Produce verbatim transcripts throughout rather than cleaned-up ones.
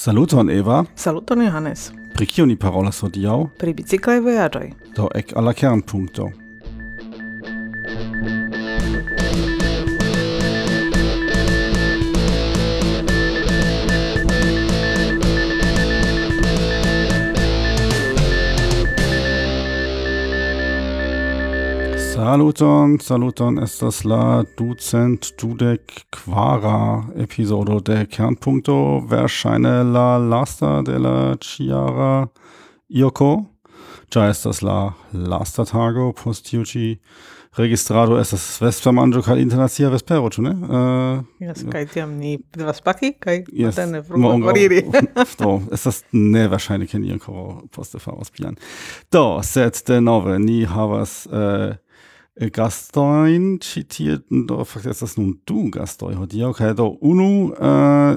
Saluton Eva. Saluton Johannes. Pri kio ni parolas hodiaŭ? Pri biciklaj vojaĝoj. Do ek al la kernpunkto. Saluton, saluton, estas la ducent dudek kvara epizodo de Kernpunkto, verŝajne la lasta de la ĉiara ioko, ĉar estas la lasta tago post tiu ĉi registrado, estas vespermanĝo kaj internacia vespero, ĉu ne? Uh, Yes, kaj tiam ni devas paki, kaj yes, matene frume foriri. Do, estas neverŝajne, ke ni ankoraŭ poste faros plian. Do, sed denove, ni havas uh, gastojn ĉi tie, do fakte estas nun du gastoj hodiaŭ, kaj do unu uh,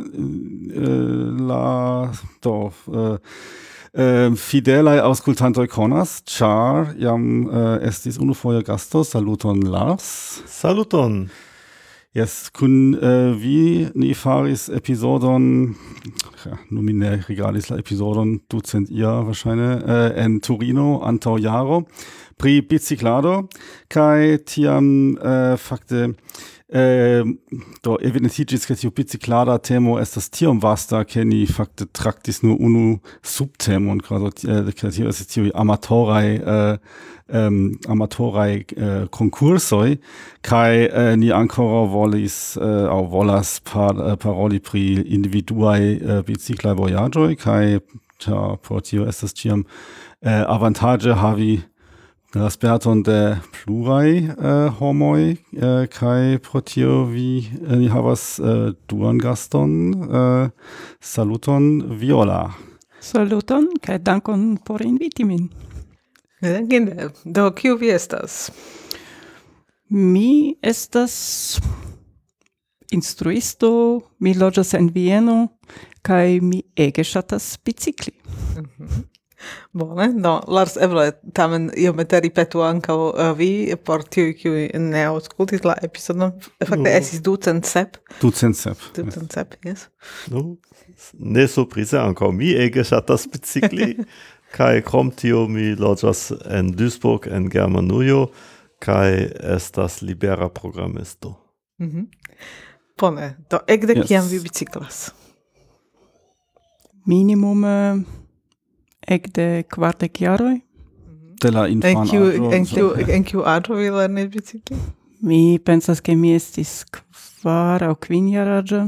uh, la do uh, uh, fidelaj aŭskultantoj konas, ĉar jam uh, estis unufoje gasto. Saluton Lars. Saluton. Yes, kun uh, vi ni faris episodon, ja, nun mi ne regalis la episodon ducent ia verŝajne, uh, en Turino antaŭ jaro, pri biciklado, kai tiam uh, fakte uh, do evidentiĝis, ke tiu biciklada temo estas tiom vasta, ke ni fakte traktis nur unu subtemon, uh, ke tio estas tiuj amatoraj uh, um, amatoraj uh, konkursoj, kai uh, ni ancora volis uh, au volas par, uh, paroli pri individuaj uh, biciklaj vojaĝoj, kai ta por tio estas ĉiam uh, avantage havi la sperton de pluraj uh, homoj, uh, kaj pro tio vi uh, ni havas uh, duan gaston. Uh, saluton Viola. Saluton, kaj dankon por inviti min. Dankinde. Do, kiu vi estas? Mi estas instruisto, mi loĝas en Vieno, kaj mi ege ŝatas bicikli. Mhm. Bone, no, Lars, eble tamen iomete ripetu ankaŭ uh, vi por tiuj, kiuj ne aŭskultis la epizodon. Fakte No. estis ducent sep. Ducent sep. Ducent sep, yes. No, ne surprize, ankaŭ mi ege ŝatas bicikli, kaj krom tio mi loĝas en Duisburg en Germanujo, kaj estas libera programisto. Mhm. Bone, do ekde Yes. kiam vi biciklas? Minimume ekde kvardek jaroj. De la En infanaĝo. kiu en kiu en kiu aĝo vi lernis bicikli? Mi pensas, ke mi estis kvar aŭ kvin jaraĝa.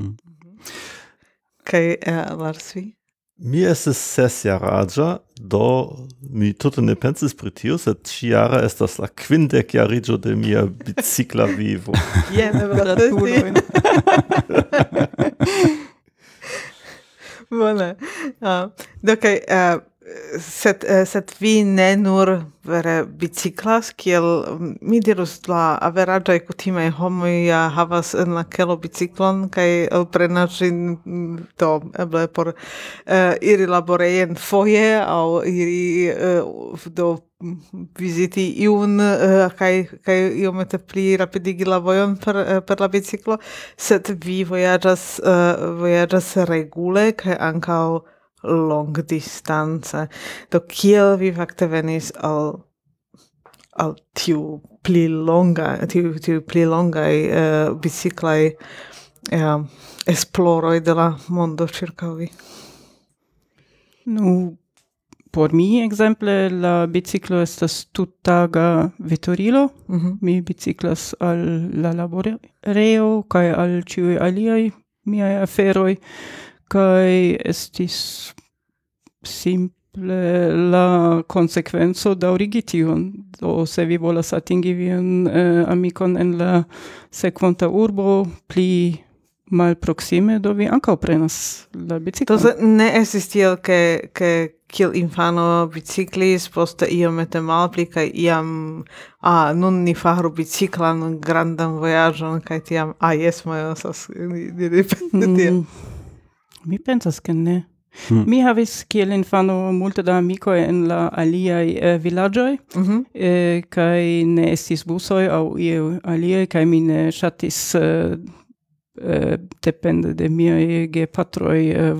Kaj uh, Lars, vi? Mi estis sesjaraĝa, do mi tute ne pensis pri tio, sed ĉi-jara estas la kvindek jariĝo de mia bicikla vivo. Jen, Gratulojn. Bone. Uh, do, kaj, uh, sed, uh, sed vi ne nur vere biciklas, kiel mi dirus la averaĝaj kutimaj homoj ja havas en la kelo biciklon kaj elprenas ĝin mm, do eble por uh, iri laborejen foje aŭ iri uh, do viziti iun uh, kaj kaj iomete pli rapidigi la vojon per, uh, per la biciklo, sed vi vojaĝas uh, vojaĝas regule kaj ankaŭ longdistance. Do kiel vi fakte venis al al tiu pli longa, tiu, tiu pli longaj uh, biciklaj uh, esploroj de la mondo ĉirkaŭ vi? Nu, por mi, ekzemple, la biciklo estas tuttaga veturilo. Mhm. Mi biciklas al la laborejo kaj al ĉiuj aliaj miaj aferoj, kaj estis simple la konsekvenco daŭrigi tion. Do se vi volas atingi vian eh, amikon en la sekvanta urbo pli malproksime, do vi ankaŭ prenas la Do biciklon. se ne estis tiel, ke, ke kiel infano biciklis, poste iomete malpli, kaj iam, ah, nun ni faru biciklan grandan vojaĝon, kaj tiam, ah, jes, mojosas, ni ni ripete tiel. Mm, mi pensas ke ne. Hmm. Mi havis kiel infano multe da amikoj en la aliaj eh, vilaĝoj, Mhm. eh, kaj ne estis busoj aŭ iuj aliaj, kaj mi ne ŝatis eh, eh, depende de miaj gepatroj eh, vo-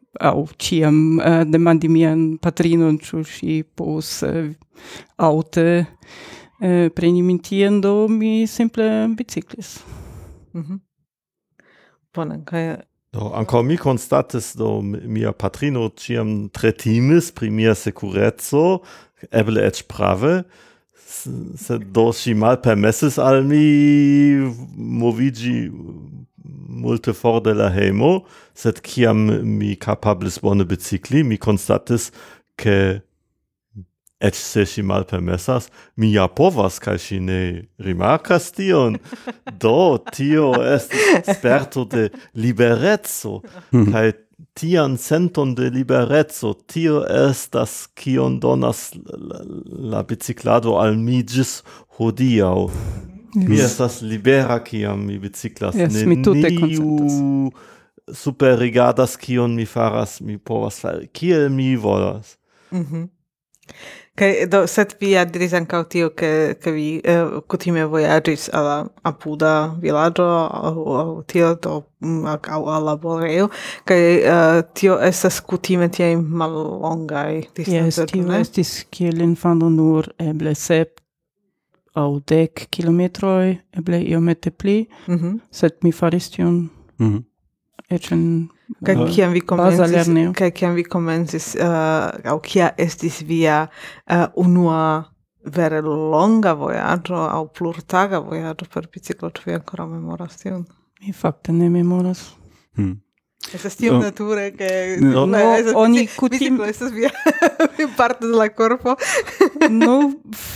au ciam uh, demandi mian patrinon ĉu ŝi povus uh, aŭte uh, preni min tien, do mi simple biciklis. Mhm. Bone, kaj Do, ancora mi constatis, do mia patrino ciam tre timis pri mia securezzo, eble ec prave, sed do si mal permessis al mi movigi multe for de la hemo, sed ciam mi capablis bone bicicli, mi constatis che ec se si mal permessas, mi ja povas, kai si ne rimarcas tion. Do, tio est sperto de liberezzo, kai tian senton de liberezzo, tio estas kion donas la, la biciclado al mi gis hodiau. Mi estas libera kiam mi biciclas. Yes, mi tute Neniu superrigardas kion mi faras, mi povas fari, kiel mi volas. Mhm. Kaj do sed vi diris ankaŭ tio ke ke vi uh, kutime vojaĝis al la apuda vilaĝo aŭ aŭ tio do aŭ al laborejo, kaj uh, tio estas kutime tiaj mallongaj Yes, distancoj, tio ne? estis kiel infano nur eble sep aŭ dek kilometroj, eble iomete pli, Mhm. sed mi faris tion Mhm. eĉ en Kaj uh, kiam vi baza komencis, lernejo. kaj kiam vi komencis, uh, aŭ kia estis via uh, unua vere longa vojaĝo aŭ plurtaga vojaĝo per biciklo, ĉu vi ankoraŭ memoras tion? Mi fakte ne memoras. Hmm. Estas tiom No. nature ke No. ne, No, estas oni bici- kutim- biciklo estas via parto de la korpo. No,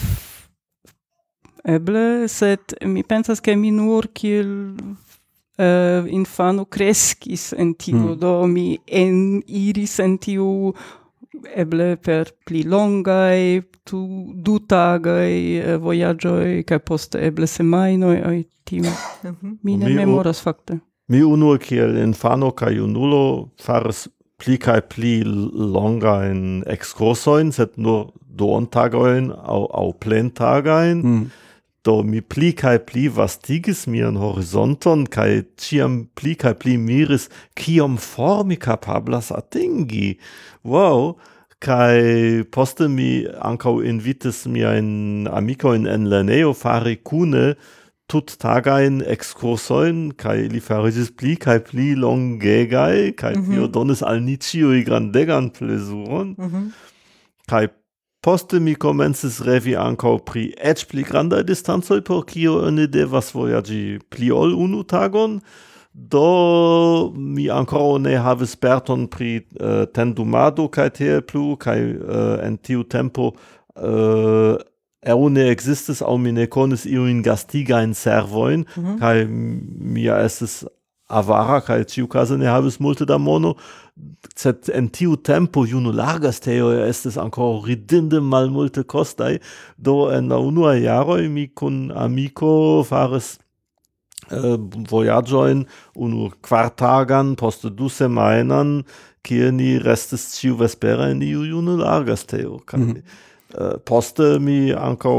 eble, sed mi pensas ke mi nur kiel uh, infano kreskis en tiu, Hmm. do mi eniris en tiu eble per pli longaj, tu du tagaj uh, vojaĝoj, kaj poste eble semajnoj aŭ tiu. Mhm. Mi ne Mi- memoras fakte. Mi unue kiel infano kaj junulo faris pli kaj pli longajn ekskursojn, sed nur duontagojn aŭ aŭ plentagajn. Hmm. Do mi pli kaj pli vastigis mian horizonton kaj ĉiam pli kaj pli miris kiom for mi kapablas atingi. Wow! Kaj poste mi ankaŭ invitis miajn amikojn en lernejo fari kune tuttagajn ekskursojn, kaj ili fariĝis pli kaj pli longegaj, kaj tio donis al ni ĉiuj grandegan plezuron. Mhm. Kaj poste mi komencis revi ankaŭ pri eĉ pli grandaj distancoj, por kio oni devas vojaĝi pli ol unu tagon. Do mi ankoraŭ ne havis sperton pri uh, tendumado kaj tiel plu, kaj uh, en tiu tempo uh, eŭ ne ekzistis aŭ mi ne konis iujn gastigajn servojn, Mhm. kaj mi ja estis avara kaj ĉiukaze ne havis multe da mono, sed en tiu tempo junulargastejoj estis ankoraŭ ridinde malmulte kostaj, do en la unuaj jaroj mi kun amiko faris uh, vojaĝojn unu kvartagan, poste du semajnan, kie ni restis ĉiuvespere en iu junulargastejo. Kaj Mhm. Uh, poste mi ankaŭ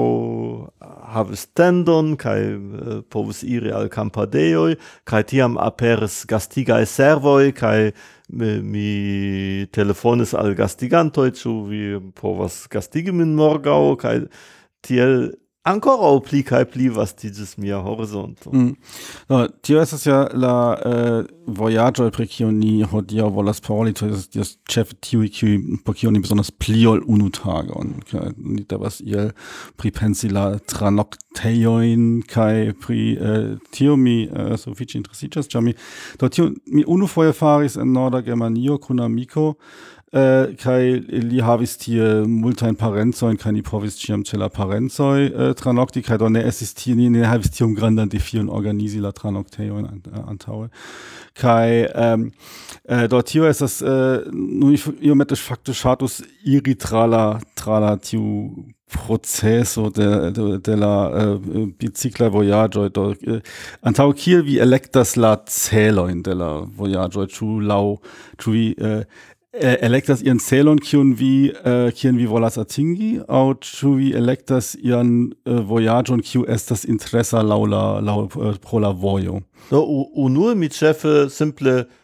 havis tendon kaj uh, povis iri al kampadejoj, kaj tiam aperis gastigaj servoj, kaj mi, mi telefonis al gastigantoj, ĉu vi povas gastigi min morgaŭ, kaj tiel ankoraŭ pli kaj pli vastiĝis mia horizonto. Mm. No, tio estas ja la uh, vojaĝoj, pri kio ni hodiaŭ volas paroli, to estas ĉefe tiuj, kiuj por kio ni bezonas pli ol unu tagon. Kaj ni devas iel pripensi la tranoktejojn kaj pri uh, tio mi uh, sufiĉe interesiĝas, ĉar mi do tio mi unufoje faris en Norda Germanio kun amiko. Uh, kai li havis tie multajn parencojn, kaj ni povis ĉiam ĉe la parencoj uh, tranokti, kaj do ne estis tie, ni ne havis tiom grandan defion organizi la tranoktejojn an, uh, antaŭe. Kaj um, uh, do tio estas uh, nur iomete fakte ŝatus iri tra la tra la tiu proceso de, de, de la uh, bicikla vojaĝoj, do uh, antaŭ kiel vi elektas la celojn de la vojaĝoj, ĉu laŭ ĉu vi uh, elektas ian celon kiun vi uh, kiun vi volas atingi, aŭ ĉu vi elektas ian uh, vojaĝon kiu estas interesa laŭ la laŭ uh, pro la vojo? Do u- unue mi ĉefe simple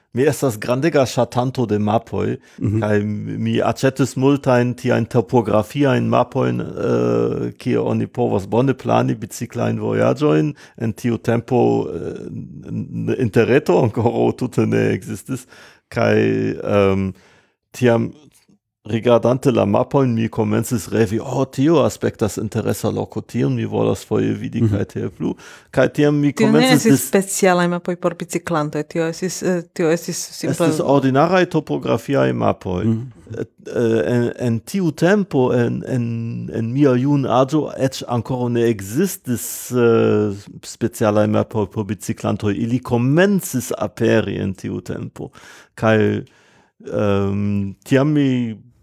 mi estas grandega ŝatanto de mapoj, Mhm. kaj mi aĉetis multajn tiajn topografiajn mapojn, uh, kie oni povas bone plani biciklajn vojaĝojn. En tiu tempo uh, interreto ankoraŭ tute ne ekzistis, kaj um, tiam rigardante la mapojn mi komencis revi, oh, tio aspektas interesa loko, tion mi volas foje vidi kaj tiel plu. Kaj tiam mi Tio ne komencis estis specialaj mapoj por biciklantoj, tio estis, eh, tio estis simple... Estis ordinaraj topografiaj mapoj. Mhm. Eh, en, en tiu tempo, en, en, en mia jun aĝo, eĉ ankoraŭ ne ekzistis uh, specialaj mapoj por biciklantoj. Ili komencis aperi en tiu tempo. Kaj um, tiam mi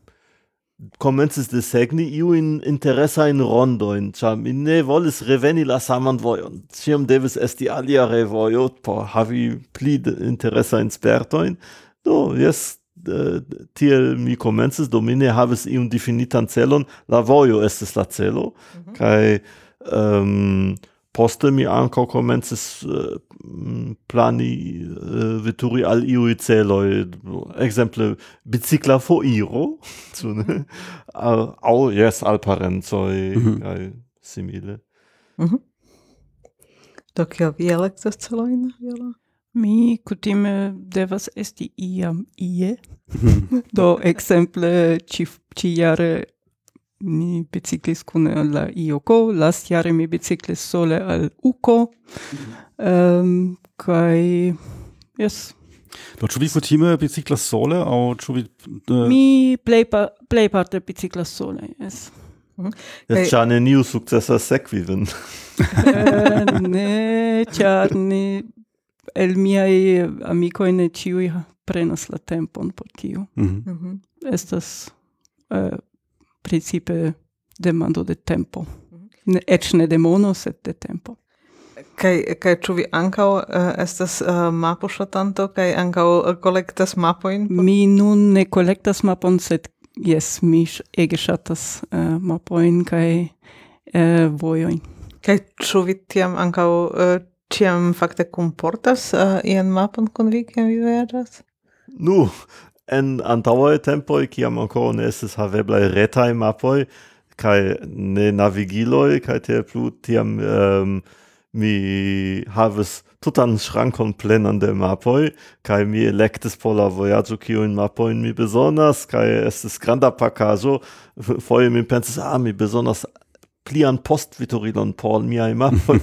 komencis desegni iujn interesajn rondojn, ĉar mi ne volis reveni la saman vojon. Ĉiam devis esti alia revojo por havi pli de interesajn spertojn. Do, jes, uh, tiel mi komencis, do mi ne havis iun difinitan celon, la vojo estis la celo, Mhm. kaj um, poste mi ankaŭ komencis uh, plani uh, veturi al iuj celoj, ekzemple bicikla foiro, ĉu ne? Aŭ aŭ jes al parencoj Mhm. kaj simile. Mhm. Do kiel vi elektas celojn, Viola? Mi kutime devas esti iam ie. Do ekzemple ĉi ĉi-jare mi biciklis kune al la Ioko, lastjare mi biciklis sole al Uko. Um, kaj jes, Do ĉu vi kutime biciklas sole aŭ ĉu vi uh, mi plejpa plejparte biciklas sole, jes. Jes, ĉar neniu sukcesas sekvi vin. Eh, ne, ĉar ne el miaj amikoj ne ĉiuj prenas la tempon por tio. mhm. Mhm. Estas uh, principe demando de tempo. Ne, eĉ ne de mono, sed de tempo. Kaj, kaj ĉu vi ankaŭ uh, estas uh, mapoŝatanto kaj ankaŭ uh, kolektas mapojn? Mi nun ne kolektas mapon, sed jes, mi ŝ- ege ŝatas uh, mapojn kaj uh, vojojn. Kaj ĉu vi tiam ankaŭ uh, ĉiam fakte kunportas uh, ian mapon kun vi, kiam vi vojaĝas? Nu, en antaŭaj tempoj, kiam ankoraŭ ne estis haveblaj retaj mapoj kaj ne navigiloj kaj tiel plu, tiam um, mi havis tutan ŝrankon plenan de mapoj kaj mi elektis por la vojaĝo kiujn mapojn mi bezonas kaj estis granda pakaĵo. Foje mi pensis, ah, mi bezonas plian postveturilon por miaj mapoj.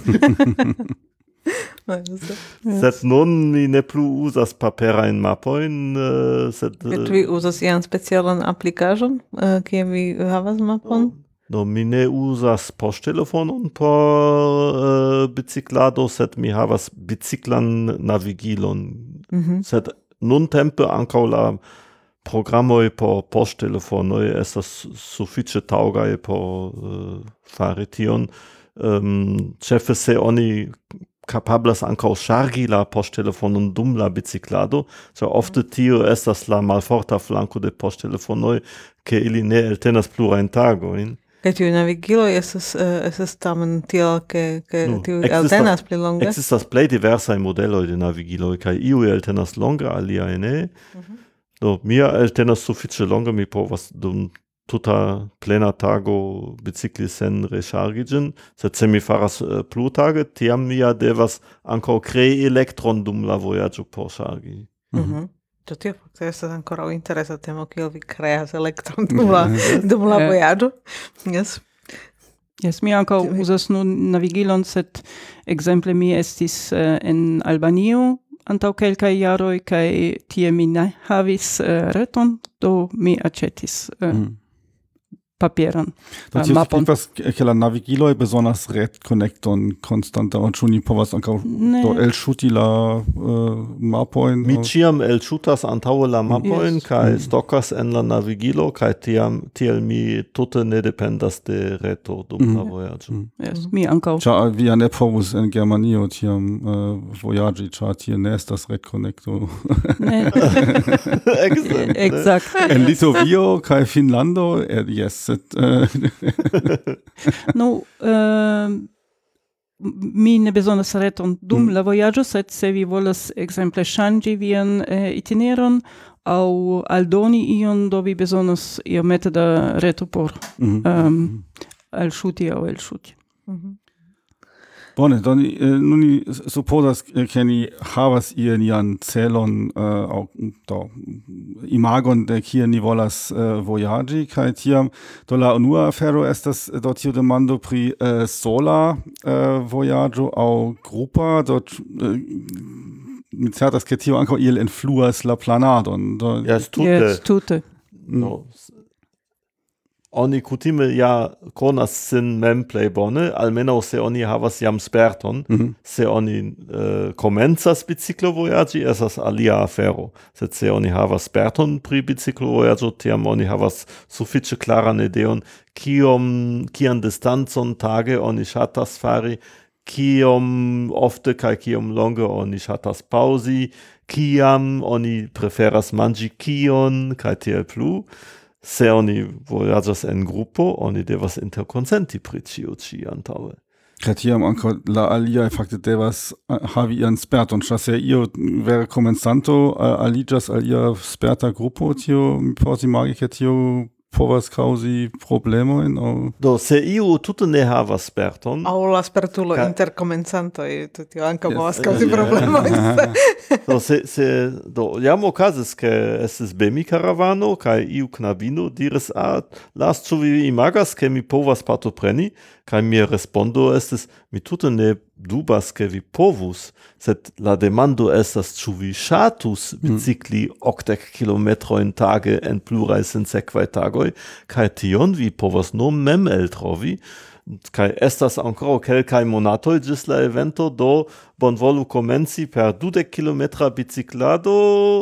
Sed nun mi ne plu uzas paperajn mapojn, uh, sed... Kaj ĉu vi uzas ian specialan aplikaĵon, uh, kiam vi havas mapon? Do mi ne uzas poŝtelefonon por uh, biciklado, sed mi havas biciklan navigilon. Mhm. Sed nuntempe ankaŭ la programoj por poŝtelefonoj estas sufiĉe taŭgaj por uh, fari tion. Um, ĉefe se oni kapablas ankaŭ ŝargi la poŝtelefonon dum la biciklado, ĉar ofte tio estas la malforta flanko de poŝtelefonoj, ke ili ne eltenas plurajn tagojn. Kaj tiuj navigiloj estas, uh, estas tamen tiel, ke, ke Nu, tiuj ekzistas- eltenas pli longe? Ekzistas plej diversaj modeloj de navigiloj, kaj iuj eltenas longe, aliaj ne. Do mia eltenas sufiĉe longe, mi povas dum tuta plena tago bicikli sen reŝargi ĝin, sed se mi faras uh, plutage, tiam mi ja devas ankaŭ krei elektron dum la vojaĝo por ŝargi. Mhm. Do tio fakte estas ankoraŭ interesa temo, kiel vi kreas elektron dum la, dum la Eh. vojaĝo. Yes. Jes, mi ankaŭ uzas nun navigilon, sed ekzemple mi estis uh, en Albanio antaŭ kelkaj jaroj kaj tie mi ne havis uh, reton, do mi aĉetis uh, Mhm. papieran Do uh, tio mapon. signifas, ke la navigiloj bezonas retkonekton konstanta, aŭ ĉu ni povas ankaŭ Ne. do elŝuti la uh, mapojn? Mi aŭ- ĉiam elŝutas antaŭe la mapojn Yes. kaj Mm. stokas en la navigilo kaj tiam tiel mi tute ne dependas de reto dum Mm. la vojaĝo. Yes, mi ankaŭ. Ĉar vi ja ne povus en Germanio tiam uh, vojaĝi, ĉar tie ne estas retkonekto. Ne, Ekzemple. ekzakte. En Litovio kaj Finnlando, eh, yes, sed uh, Nu, uh, mi ne bezonas reton dum Mm. la vojaĝo, sed se vi volas ekzemple ŝanĝi vian eh, itineron aŭ aldoni ion, do vi bezonas iomete da reto por Mhm. um, alŝuti aŭ elŝuti. Mhm. Bone, do ni, eh, nun ni supposas eh, ke ni havas ian ian celon eh, aŭ do imagon de kie ni volas eh, vojaĝi kaj tiam do la unua afero estas eh, do tiu demando pri eh, sola eh, vojaĝo aŭ grupa do eh, mi certas ke tio ankaŭ iel influas la planadon. Do, Yes, tute. Yes, tute. No. Oni kutime ja konas sin mem plej bone, almenaŭ se oni havas jam sperton. Mhm. Se oni uh, komencas biciklovojaĝi, estas alia afero. Sed se oni havas sperton pri biciklovojaĝo, tiam oni havas sufiĉe klaran ideon, kiom, kian distancon tage oni ŝatas fari, kiom ofte kaj kiom longe oni ŝatas paŭzi, kiam oni preferas manĝi kion kaj tiel plu. Se oni vojaĝas en grupo, oni devas interkonsenti pri ĉio ĉi antaŭe. Kaj tiam ankaŭ la aliaj fakte devas eh, havi ian sperton. Ĉar se io vere komencanto eh, aliĝas al ia sperta grupo, tio mi povas imagi, ke tio povas kaŭzi problemojn aŭ Do, se iu tute ne havas sperton, Aŭ la spertulo Ka- inter komencantoj, tio ankaŭ Yes. povas kaŭzi Yeah. problemojn. do, se, se, do, jam okazis, ke estis bemi-karavano, kaj iu knabino diris, ah, las, ĉu vi imagas, ke mi povas partopreni? Kaj mia respondo estis, mi tute ne dubas, ke vi povus, sed la demando estas, ĉu vi ŝatus bicikli okdek kilometrojn tage en pluraj sinsekvaj tagoj, kaj tion vi povas nur mem eltrovi, kaj estas ankoraŭ kelkaj monatoj ĝis la evento, do bonvolu komenci per dudek kilometra biciklado,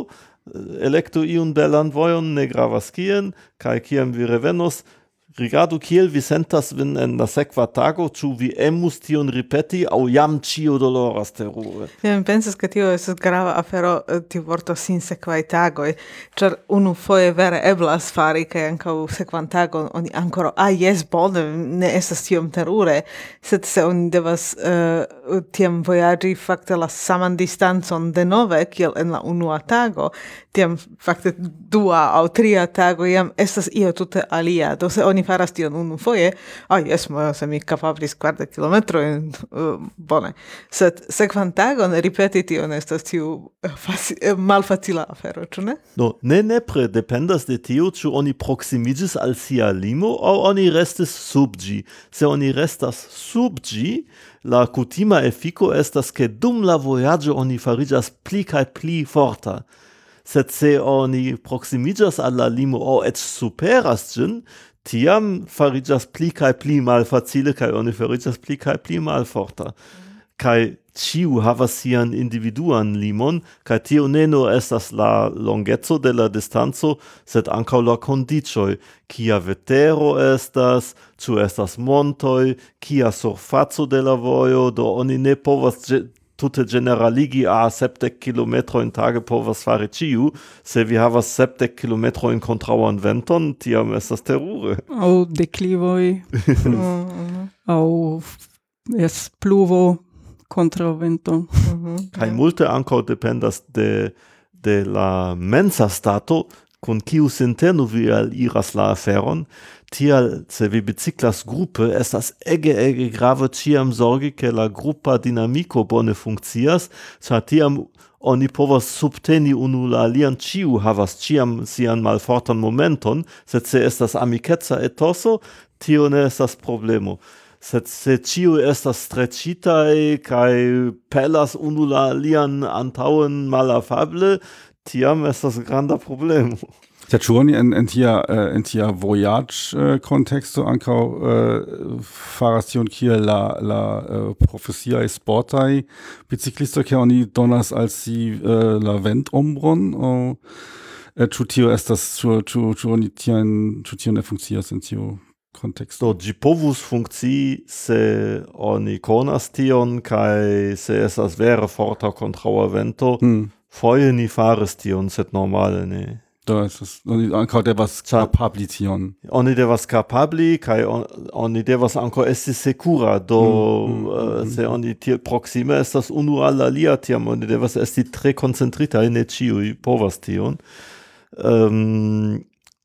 elektu iun belan vojon, ne gravas kien, kaj kiam vi revenos, rigardu kiel vi sentas vin en la sekva tago, ĉu vi emus tion ripeti aŭ jam ĉio doloras terure. Ja, mi pensas, ke tio estas grava afero, eh, tiu vorto sinsekvaj tagoj, ĉar unufoje vere eblas fari, kaj ankaŭ sekvan tagon oni ankoraŭ, ah, jes, bone, ne estas tiom terure, sed se oni devas uh, tiam vojaĝi fakte la saman distancon denove, kiel en la unua tago, tiam fakte dua aŭ tria tago jam estas io tute alia. Do se oni faras tion unufoje, ah, jes, mo, se mi kapablis kvardek kilometrojn, uh, bone. Sed sekvan tagon ripeti tion estas tiu uh, faci- uh, malfacila afero, ĉu ne? Do, ne nepre dependas de tio, ĉu oni proksimiĝis al sia limo aŭ oni restis sub ĝi. Se oni restas sub ĝi, la kutima efiko estas, ke dum la vojaĝo oni fariĝas pli kaj pli forta. Sed se oni proksimiĝas al la limo aŭ eĉ superas ĝin, tiam fariĝas pli kaj pli malfacile kaj oni fariĝas pli kaj pli malforta. Kaj ĉiu havas sian individuan limon, kaj tio ne nur estas la longeco de la distanco, sed ankaŭ la kondiĉoj, kia vetero estas, ĉu estas montoj, kia surfaco de la vojo, do oni ne povas ge- tute generaligi, a sepdek kilometrojn tage povas fari ĉiu, se vi havas sepdek kilometrojn kontraŭan venton, tiam estas terure. Aŭ deklivoj, aŭ yes, pluvo kontraŭ vento. Kaj multe ankaŭ dependas de, de la mensa stato, kun kiu sinteno vi aliras la aferon. Tial, se vi biciklas grupe, estas ege, ege grave ĉiam zorgi, ke la grupa dinamiko bone funkcias, ĉar tiam oni povas subteni unu la alian, ĉiu havas ĉiam sian malfortan momenton, sed se estas amikeca etoso, tio ne estas problemo. Sed se ĉiuj estas streĉitaj kaj pelas unu la alian antaŭen malafable, tiam estas granda problemo. Ja, ĉu oni en, en tia, uh, en tia vojaĝ-konteksto ankaŭ uh, faras tion kiel la, la uh, profesiaj sportaj biciklistoj, ke oni donas al si uh, la ventombron, aŭ uh, ĉu tio estas, ĉu, ĉu, ĉu oni tian, ĉu tio ne funkcias en tiu konteksto? Do, ĝi povus funkcii, se oni konas tion, kaj se estas vere forta kontraŭa vento, Hmm. foje ni faris tion, sed normale ne. Do estas oni ankaŭ devas kapabli tion. Oni devas kapabli kaj on, oni devas ankaŭ esti sekura do Mm, mm, uh, mm, se oni tiel proksime estas unu al la alia, tiam oni devas esti tre koncentritaj, ne ĉiuj povas tion. Um,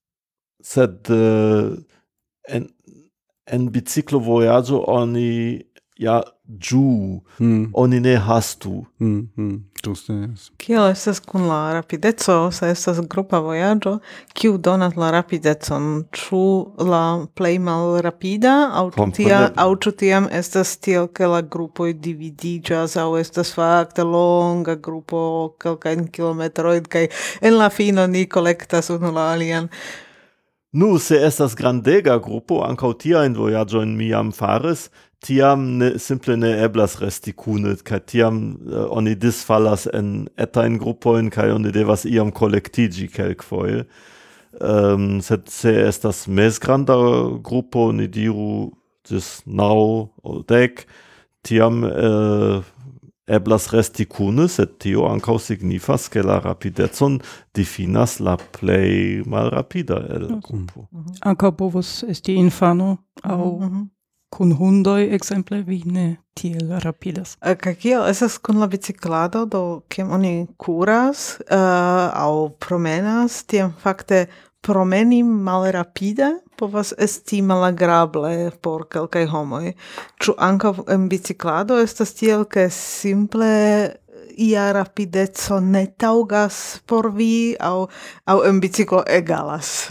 sed uh, en, en biciklo vojaĝo oni ja ĝuu, Mm, oni ne hastu. mm, mm, ĝuste, jes. Kiel estas kun la rapideco, se estas grupa vojaĝo, kiu donas la rapidecon? Ĉu la plej malrapida aŭ ĉu tia Kompreneble. aŭ ĉu tiam estas tiel ke la grupoj dividiĝas aŭ estas fakte longa grupo kelkajn kilometrojn kaj en la fino ni kolektas unu la alian? Nu, se estas grandega grupo, ankaŭ tiajn vojaĝojn mi jam faris, tiam ne, simple ne eblas resti kune, kaj tiam uh, oni disfalas en etajn grupojn, kaj oni devas iam kolektiĝi kelkfoje. Um, sed se estas mezgranda grupo, ni diru ĝis naŭ aŭ dek, tiam uh, eblas resti kune, sed tio ankaŭ signifas, ke la rapidecon difinas la plej malrapida el la grupo. Ankaŭ povus esti infano aŭ Mhm. kun hundoj, ekzemple, vi ne tiel rapidas. Eh, Kaj kiel estas kun la biciklado, do kiam oni kuras uh, aŭ promenas, tiam fakte promeni malrapide povas esti malagrable por kelkaj homoj. Ĉu ankaŭ en biciklado estas tiel, ke simple ia rapideco ne taŭgas por vi aŭ aŭ en biciklo egalas?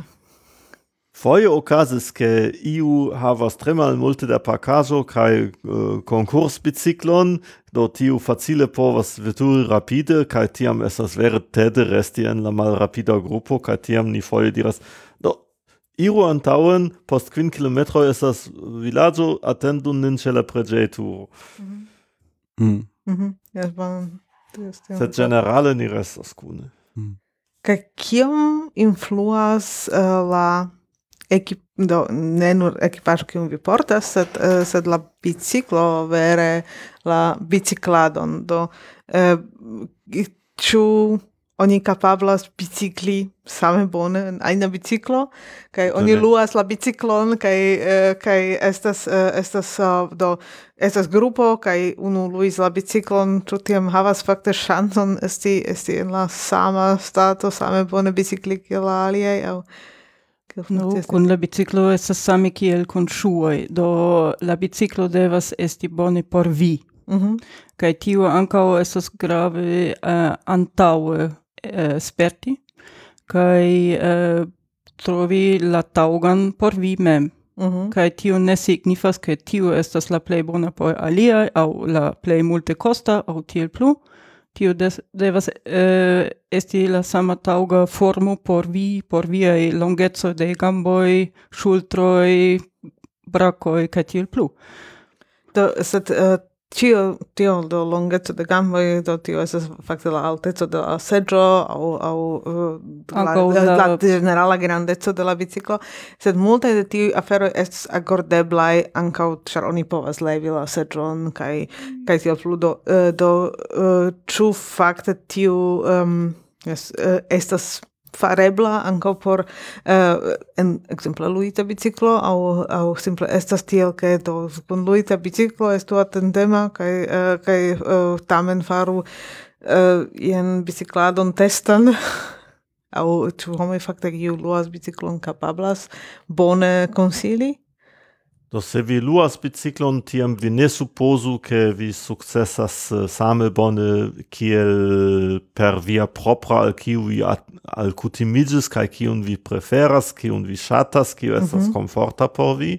Foje okazis, ke iu havas tre malmulte da parkaĵo kaj uh, konkursbiciklon, do tiu facile povas veturi rapide, kaj tiam estas vere tede resti en la malrapida grupo, kaj tiam ni foje diras, do iru antaŭen, post kvin kilometroj estas vilaĝo, atendu nin ĉe la preĝejturo. Mm. Mhm. Jes, bon. Jes, tiam. Sed ĝenerale ni restas kune. Kaj kiom influas uh, la ekip do ne nur ekipaĵo kiun vi portas, sed uh, sed la biciklo vere la bicikladon do uh, ĉu oni kapablas bicikli same bone en ajna biciklo kaj oni ne. luas la biciklon kaj uh, kaj estas uh, estas uh, do estas grupo kaj unu luis la biciklon, ĉu tiam havas fakte ŝancon esti esti en la sama stato same bone bicikli kiel la aliaj aŭ kiel No, funkcias? kun la biciklo estas same kiel kun ŝuoj, do la biciklo devas esti bone por vi. Mhm. Kaj tio ankaŭ estas grave uh, antaŭe uh, sperti kaj uh, trovi la taŭgan por vi mem. Mhm. Kaj tio ne signifas, ke tio estas la plej bona por aliaj aŭ la plej multe kosta aŭ tiel plu. Tio des, devas uh, esti la sama taŭga formo por vi, por viaj longeco de gamboj, ŝultroj, brakoj kaj tiel plu. Do, sed uh, tio, tio do longeco de gamboj, do tio estas fakte la alteco de la seĝo aŭ aŭ uh, la, Ankaŭ la, la- la ĝenerala grandeco de la biciklo, sed multaj de tiuj aferoj estas akordeblaj ankaŭ ĉar oni povas levi la seĝon kaj kaj tiel plu do uh, do uh, ĉu fakte tiu um, yes, uh, estas farebla ankaŭ por uh, en ekzemple luita biciklo aŭ aŭ simple estas tiel ke do kun luita biciklo estu atentema kaj uh, kaj uh, tamen faru uh, jen bicikladon testan aŭ ĉu homoj fakte kiu luas biciklon kapablas bone konsili? Do se vi luas biciklon, tiam vi ne suppozu, ke vi sukcesas uh, same bone kiel per via propra al kiu vi alkutimiĝis kaj kiun vi preferas, kiun vi ŝatas, kiu estas komforta por vi.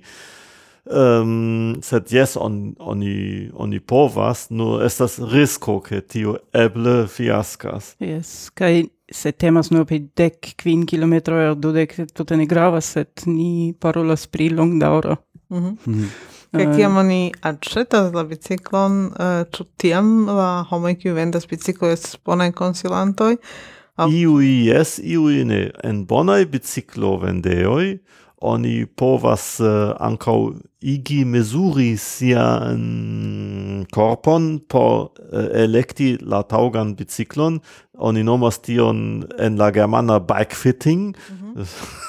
Um, sed jes, on, oni, oni povas, nur estas risko, ke tio eble fiaskas. Yes, kaj se temas nur pri dek kvin kilometroj aŭ dudek, tute ne gravas, sed ni parolas pri longdaŭra. Mhm. Mhm. Kaj kiam oni aĉetas la biciklon, uh, ĉu tiam la homoj kiuj vendas biciklo estas bonaj konsilantoj? Aŭ- Iui jes, iui ne. En bonaj biciklovendejoj oni povas uh, ankaŭ igi mezuri sian korpon por uh, elekti la taŭgan biciklon. Oni nomas tion en la germana bike fitting. Mm-hmm.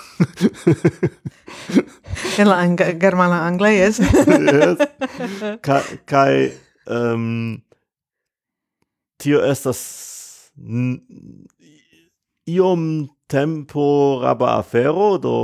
En la ang germana angla, yes. Yes. Ka kai um, tio estas iom temporaba afero, do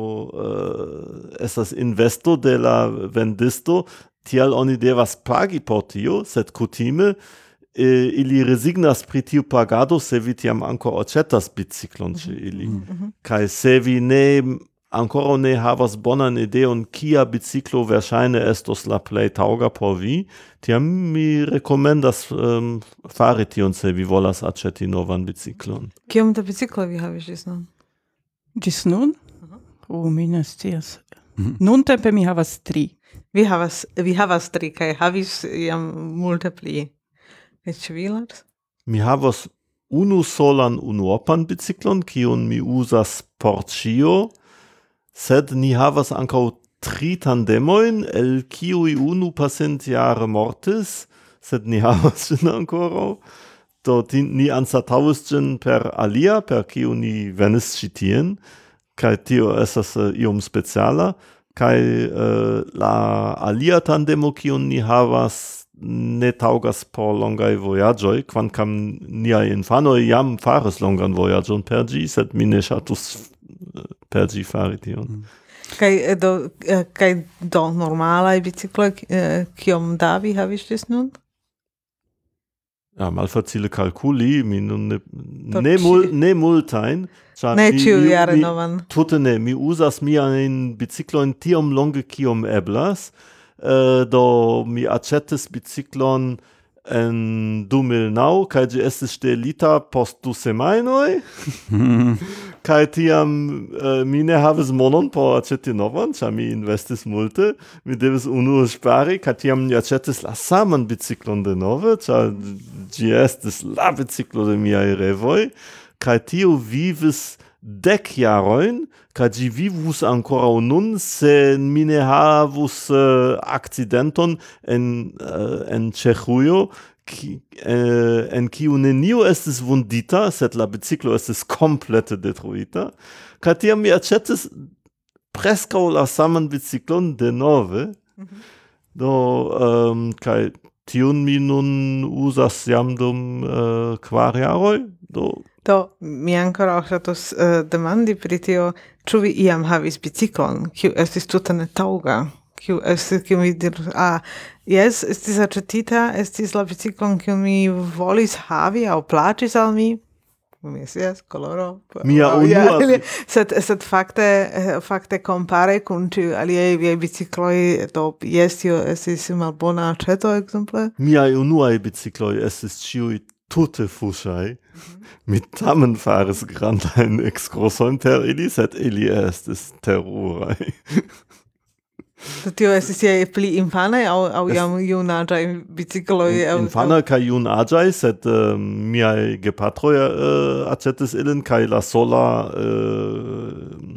uh, estas investo de la vendisto, tial oni devas pagi por tio, sed kutime eh, ili resignas pri tiu pagado se vi tiam ancora aĉetas biciklon ĉe ili. Mm-hmm. Kaj se vi ne ancora ne havas bonan ideon kia biciklo verŝajne estos la plej taŭga por vi, tiam mi rekomendas um, fari tion se vi volas aĉeti novan biciklon. Kiom da biciklo vi havis ĝis nun? Ĝis nun? Oh, mi ne scias. Nuntempe mi havas tri. Vi havas, vi havas tri, kaj havis jam multe pli. Kaj ĉu vi, Lars? Mi havas unu solan unuopan biciklon, kiun mi uzas por ĉio, sed ni havas ankaŭ tri tandemojn, el kiuj unu pasintjare mortis, sed ni havas ĝin ankoraŭ. Do ni anstataŭis ĝin per alia, per kiu ni venis ĉi tien, kaj tio estas uh, iom speciala, kaj uh, la alia tandemo kiun ni havas ne taŭgas por longaj vojaĝoj, kvankam niaj infanoj jam faris longan vojaĝon per ĝi, sed mi ne ŝatus per ĝi fari tion. Mm. Kaj do, kaj do normalaj bicikloj, kiom da vi havis ĝis nun? Ja, malfacile kalkuli, mi nun ne, ne, mul, ne multajn. Ne ĉiujare novan. Tute ne, mi uzas miajn biciklojn tiom longe kiom eblas, uh, do mi aĉetis biciklon en du mil naŭ, kaj ĝi estis ŝtelita post du semajnoj, kaj tiam uh, mi ne havis monon por aĉeti novan, ĉar mi investis multe, mi devis unue ŝpari, kaj tiam mi aĉetis la saman biciklon denove, ĉar ĝi estis la biciklo de miaj revoj, kaj tio vivis dek jarojn, kaj ĝi vivus ankoraŭ nun, se mi ne havus uh, akcidenton en, uh, en Ĉeĥujo, ki, uh, en kiu neniu estis vundita, sed la biciklo estis komplete detruita. Kaj tiam mi aĉetis preskaŭ la saman biciklon denove. Mm-hmm. Do, um, kaj tiun mi nun uzas jam dum uh, kvar jaroj. Do, Do, mi ancora ŝatus uh, demandi pri tio, ĉu vi iam havis biciklon, kiu estis tute ne taŭga, kiu estis, kiu mi dirus, ah, jes, estis aĉetita, estis la biciklon, kiu mi volis havi, aŭ plaĉis al mi, mi scias, koloro. Mia unua... Ja, sed, sed fakte, fakte kompare kun ĉiuj aliaj viaj bicikloj, do, jes, tio estis malbona aĉeto, ekzemple? Miaj unuaj bicikloj estis ĉiuj tute fuŝaj. Mm-hmm. Mi tamen faris grandajn ekskursojn per ili, sed ili estis teruraj. Do tio estis je pli infanaj aŭ aŭ jam junaĝaj bicikloj? Infanaj kaj junaĝaj, sed uh, miaj gepatroj uh, aĉetis ilin, kaj la sola uh,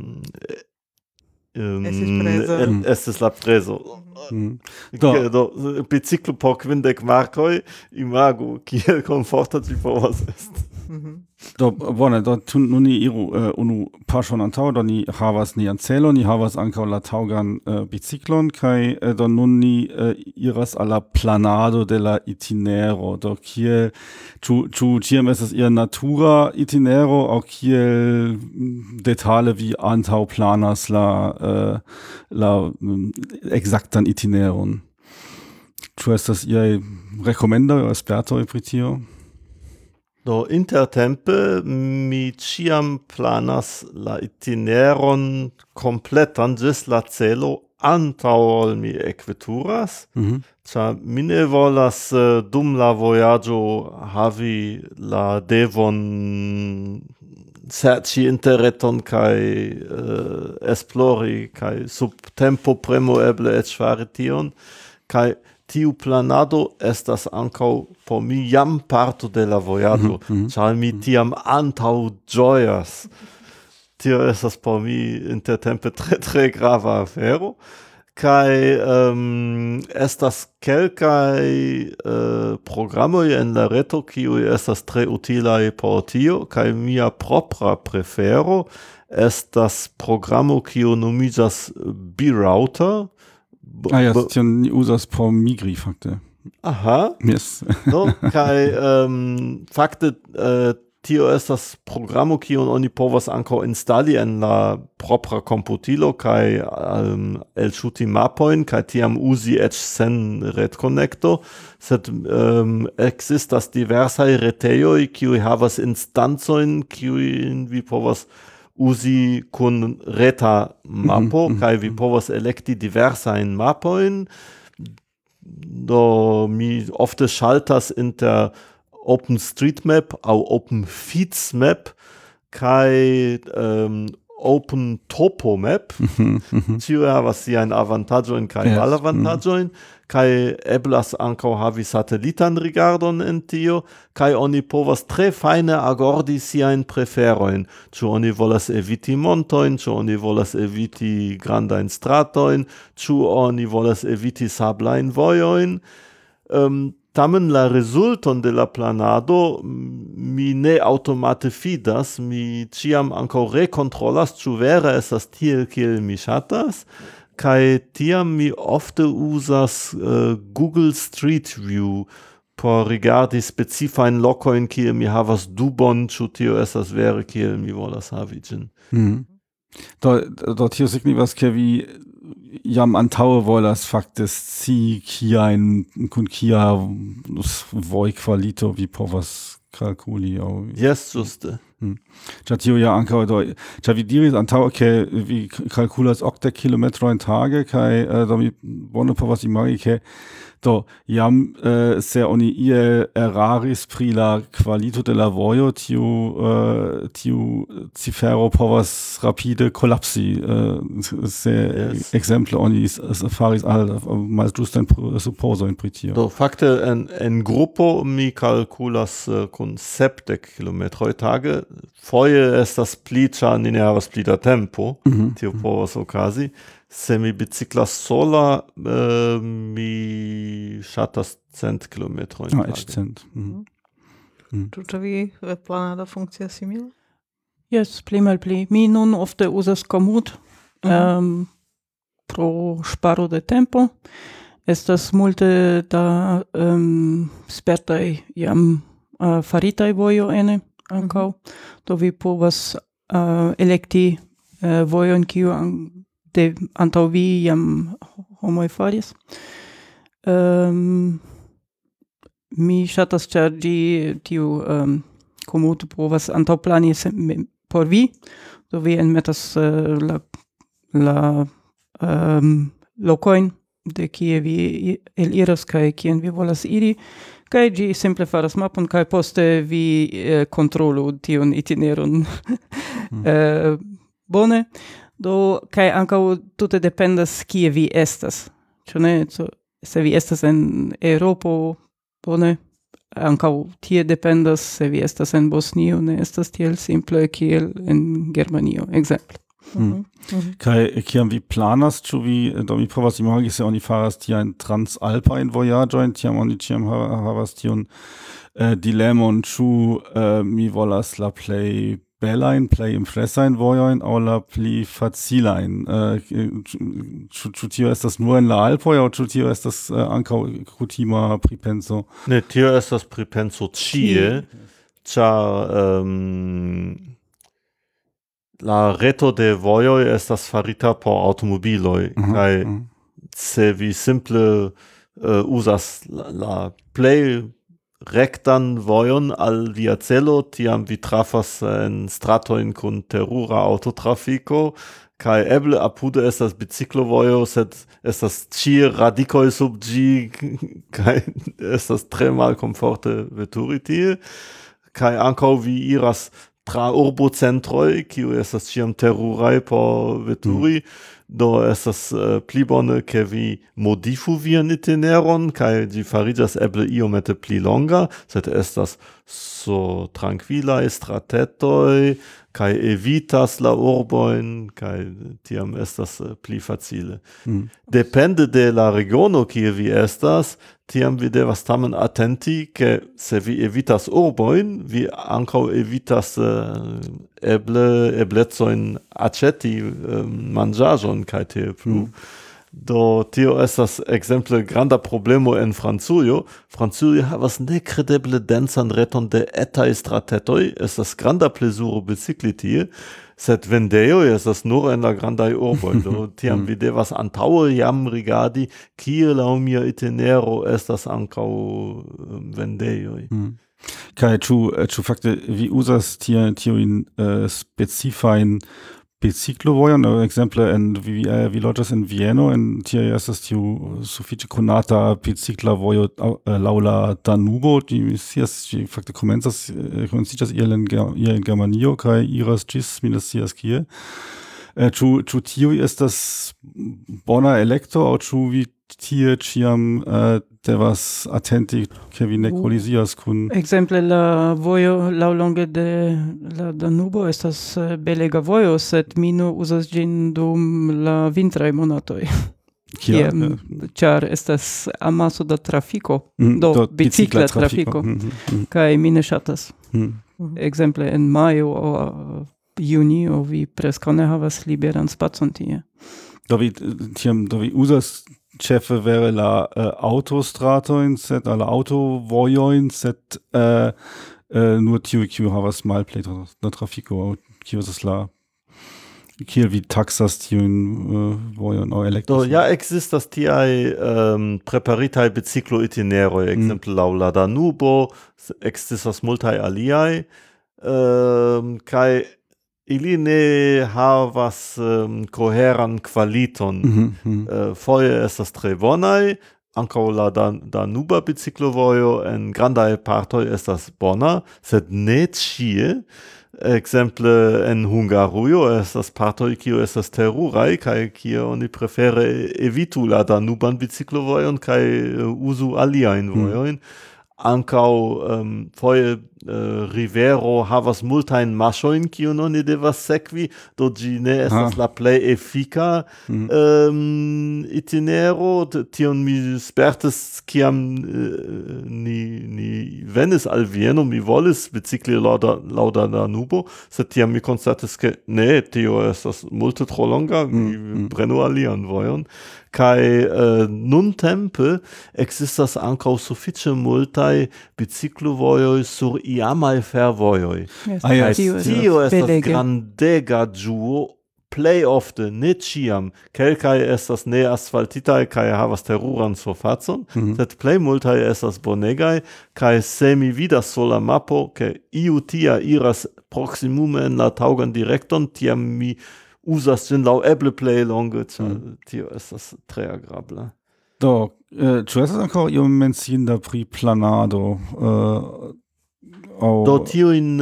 um, estis prezo. El, estis la prezo. Mm. Do. Do, biciklo por kvindek markoj, imagu, kiel komforta ĝi povas esti. Mm-hmm. Do, bone, do tun nun ni iru uh, unu paŝon antaŭ, do ni havas nian celon, ni havas ankaŭ la taŭgan uh, biciklon, kaj uh, do nun ni uh, iras al la planado de la itinero, do kiel, ĉu ĉu ĉiam estas ia natura itinero, aŭ kiel detale vi antaŭplanas la uh, la um, ekzaktan itineron? Ĉu estas iaj rekomendoj aŭ spertoj pri tio? Do, intertempe mi ciam planas la itineron completan ĝis la celo antaŭ ol mi ekveturas, mm-hmm. Ĉar mi ne volas uh, dum la vojaĝo havi la devon serĉi interreton kaj uh, esplori kaj sub tempo premo eble eĉ fari tion, kaj tiu planado estas ankaŭ por mi jam parto de la vojaĝo, ĉar mm-hmm. mi tiam antaŭ ĝojas tio estas por mi intertempe tre tre grava afero. Kai um, estas kelkaj uh, programoj en la reto kiuj estas tre utilaj por tio, kaj mia propra prefero estas programo kiu nomiĝas B-Router. Ah ja, tion ni uzas por migri fakte. Aha. Yes. No, kai um, fakte uh, tio estas programo kiun oni povas ankaŭ instali en la propra komputilo kaj um, elŝuti mapojn kaj tiam uzi eĉ sen retkonekto, sed um, ekzistas diversaj retejoj kiuj havas instancojn kiujn vi povas uzi kun reta mapo, mm-hmm. kaj vi povas elekti diversajn mapojn. Do mi ofte ŝaltas inter OpenStreetMap aŭ OpenFeedsMap kaj um, OpenTopomap. Tio havas siajn avantaĝojn kaj Yes. malavantaĝojn, kaj eblas ankaŭ havi satelitan rigardon en tio, kaj oni povas tre fajne agordi siajn preferojn. Ĉu oni volas eviti montojn, ĉu oni volas eviti grandajn stratojn, ĉu oni volas eviti sablajn vojojn. Um, Tamen la rezulton de la planado mi ne automate fidas, mi ciam ankaŭ rekontrolas, ĉu vere estas tiel kiel mi ŝatas, kaj tiam mi ofte uzas uh, Google Street View por rigardi specifajn lokojn, kie mi havas dubon, ĉu tio estas vere kiel mi volas havi ĝin. Mm. Do, do tio signifas, ke vi jam antaŭe volas fakte scii kiajn kun kia vojkvalito vi povas kalkuli aŭ Yes, ĝuste. Hmm. Ĉar tio ja ankaŭ do ĉar vi diris antaŭe ke vi kalkulas okdek kilometrojn tage kaj uh, do mi bone povas imagi ke do jam uh, se oni iel eraris pri la kvalito de la vojo, tiu uh, tiu cifero povas rapide kolapsi, uh, se Yes. ekzemple oni faris al malĝustajn supozojn pri tio. Do fakte en en grupo mi kalkulas uh, kun sepdek kilometroj tage. Foje estas pli, ĉar ni ne havas pli da tempo, Mhm. tio povas okazi. Se mi biciklas sola, uh, mi ŝatas cent kilometrojn Ah, eĉ tage. cent. Mhm. Ĉu ĉe vi planado funkcias simile? Yes, pli malpli. Mi nun ofte uzas Komoot um, pro ŝparo de tempo. Estas multe da um, spertaj jam uh, faritaj vojo ene ankaŭ. Do vi povas uh, elekti uh, vojon kiu an- de antaŭ vi jam homoj faris. Um, mi ŝatas, ĉar ĝi tiu um, Komoot povas antaŭplani se- me- por vi, do vi enmetas uh, la, la um, lokojn de kie vi i- eliras kaj kien vi volas iri, kaj ĝi simple faras mapon kaj poste vi eh, kontrolu tiun itineron eh, bone. Do kaj ankaŭ tute dependas kie vi estas. Ĉu ne? So, se vi estas en Eŭropo, bone, ankaŭ tie dependas, se vi estas en Bosnio, ne estas tiel simple kiel en Germanio, ekzemple. Mm. Kaj kiam vi planas, ĉu vi do mi povas imagi, se oni faras tiajn transalpajn vojaĝojn, tiam oni ĉiam ha- havas tiun uh, dilemon, ĉu uh, mi volas la plej belajn, plej impresajn vojojn aŭ la pli facilajn. Uh, ĉu, ĉu tio estas nur en la Alpoj aŭ ĉu tio estas uh, ankaŭ kutima pripenso? Ne, tio estas pripenso ĉie, ĉar um, la reto de vojoj estas farita por automobiloj, Mhm, kaj mhm. se vi simple uh, uzas la, la plej rektan vojon al via celo, tiam vi trafas en stratojn kun terura autotrafiko, kaj eble apude estas biciklovojo, sed estas ĉie radikoj sub ĝi, kaj estas tre malkomforte veturi tie, kaj ankaŭ vi iras tra urbocentroj, kiu estas ĉiam teruraj por veturi, do estas uh, pli bone ke vi modifu vian itineron, kaj ĝi fariĝas eble iomete pli longa, sed estas so tranquilae stratetoi, kai evitas la urboin, kai tiam estas uh, pli facile. Mm. Depende de la regiono kie vi estas, tiam vi devas tamen attenti, ke se vi evitas urboin, vi ankaŭ evitas uh, eble eblecoin aceti uh, manĝaĵon kaj tiel plu. Mm. Do tio estas ekzemple granda problemo en Francujo. Francujo havas nekredeble densan reton de etaj stratetoj, estas granda plezuro bicikli tie, sed vendejoj estas nur en la grandaj urboj. Do tiam vi devas antaŭe jam rigardi, kie laŭ mia itinero estas ankaŭ vendejoj. Mm. Kaj ĉu ĉu fakte vi uzas tie tiujn uh, specifajn biciklovojon, ekzemple en vi, eh, vi loĝas en Vieno, en tie estas tiu sufiĉe konata bicikla vojo eh, laŭ la Danubo, ĝi scias, ĝi fakte komencas eh, komenciĝas iel en, iel en Germanio kaj iras ĝis mi ne scias kie. Eh, ĉu ĉu tiuj estas bona elekto aŭ ĉu vi tie ĉiam eh, devas atenti ke vi ne kolizias kun Exemple la vojo laŭlonge de la Danubo estas uh, belega vojo, sed mi nur uzas ĝin dum la vintraj monatoj. Kiam, ĉar estas amaso da trafiko, mm, do, do bicikla trafiko, mm -hmm. kaj mi ne ŝatas. Mm. Exemple en majo aŭ uh, junio vi preskaŭ ne havas liberan spacon tie. Do vi tiam do vi uzas ĉefe vere la uh, autostratojn, sed la autovojojn, sed uh, uh, nur tiuj, kiuj havas malplej da trafiko, kiu estas la kiel vi taksas tiujn uh, vojojn aŭ elektros? Do ja ekzistas tiaj um, preparitaj biciklo-itineroj, ekzemple mm. laŭ la Danubo, ekzistas multaj aliaj, um, kaj ili ne havas um, koheran kvaliton. Mm -hmm. uh, foje estas tre bonaj, ankaŭ la Dan Danuba biciklovojo en grandaj partoj estas bona, sed ne ĉie. Ekzemple en Hungarujo estas partoj kiuj estas teruraj kaj kie oni prefere evitu la Danuban biciklovojon kaj uh, uzu aliajn mm. vojojn. Ankaŭ um, foje uh, rivero havas multajn maŝojn kiujn oni devas sekvi, do ĝi ne estas ah. la plej efika mm. um, itinero. Tion mi spertis kiam uh, ni, ni venis al Vieno, mi volis bicikli laŭ la Danubo, sed tiam mi konstatis ke ne, tio estas multe tro longa, mm. mi mm. prenu alian vojon. Kai uh, nuntempe existas ankaŭ sufiĉe multaj biciklovojoj sur iamaj fervojoj. Yes. Ah, yes. Tio, tio estas grandega ĝuo, plej ofte, ne ĉiam. Kelkaj estas ne asfaltitaj kaj havas teruran surfacon, mm-hmm. sed plej multaj estas bonegaj, kaj se mi vidas sur la mapo, ke iu tia iras proksimume en la taŭgan direkton, tiam mi uzas ĝin laŭ eble plej longe, ĉar mm. tio estas tre agrabla. Do, eh, ĉu estas ankaŭ iom menciinda pri planado? Uh, oh. Do tiujn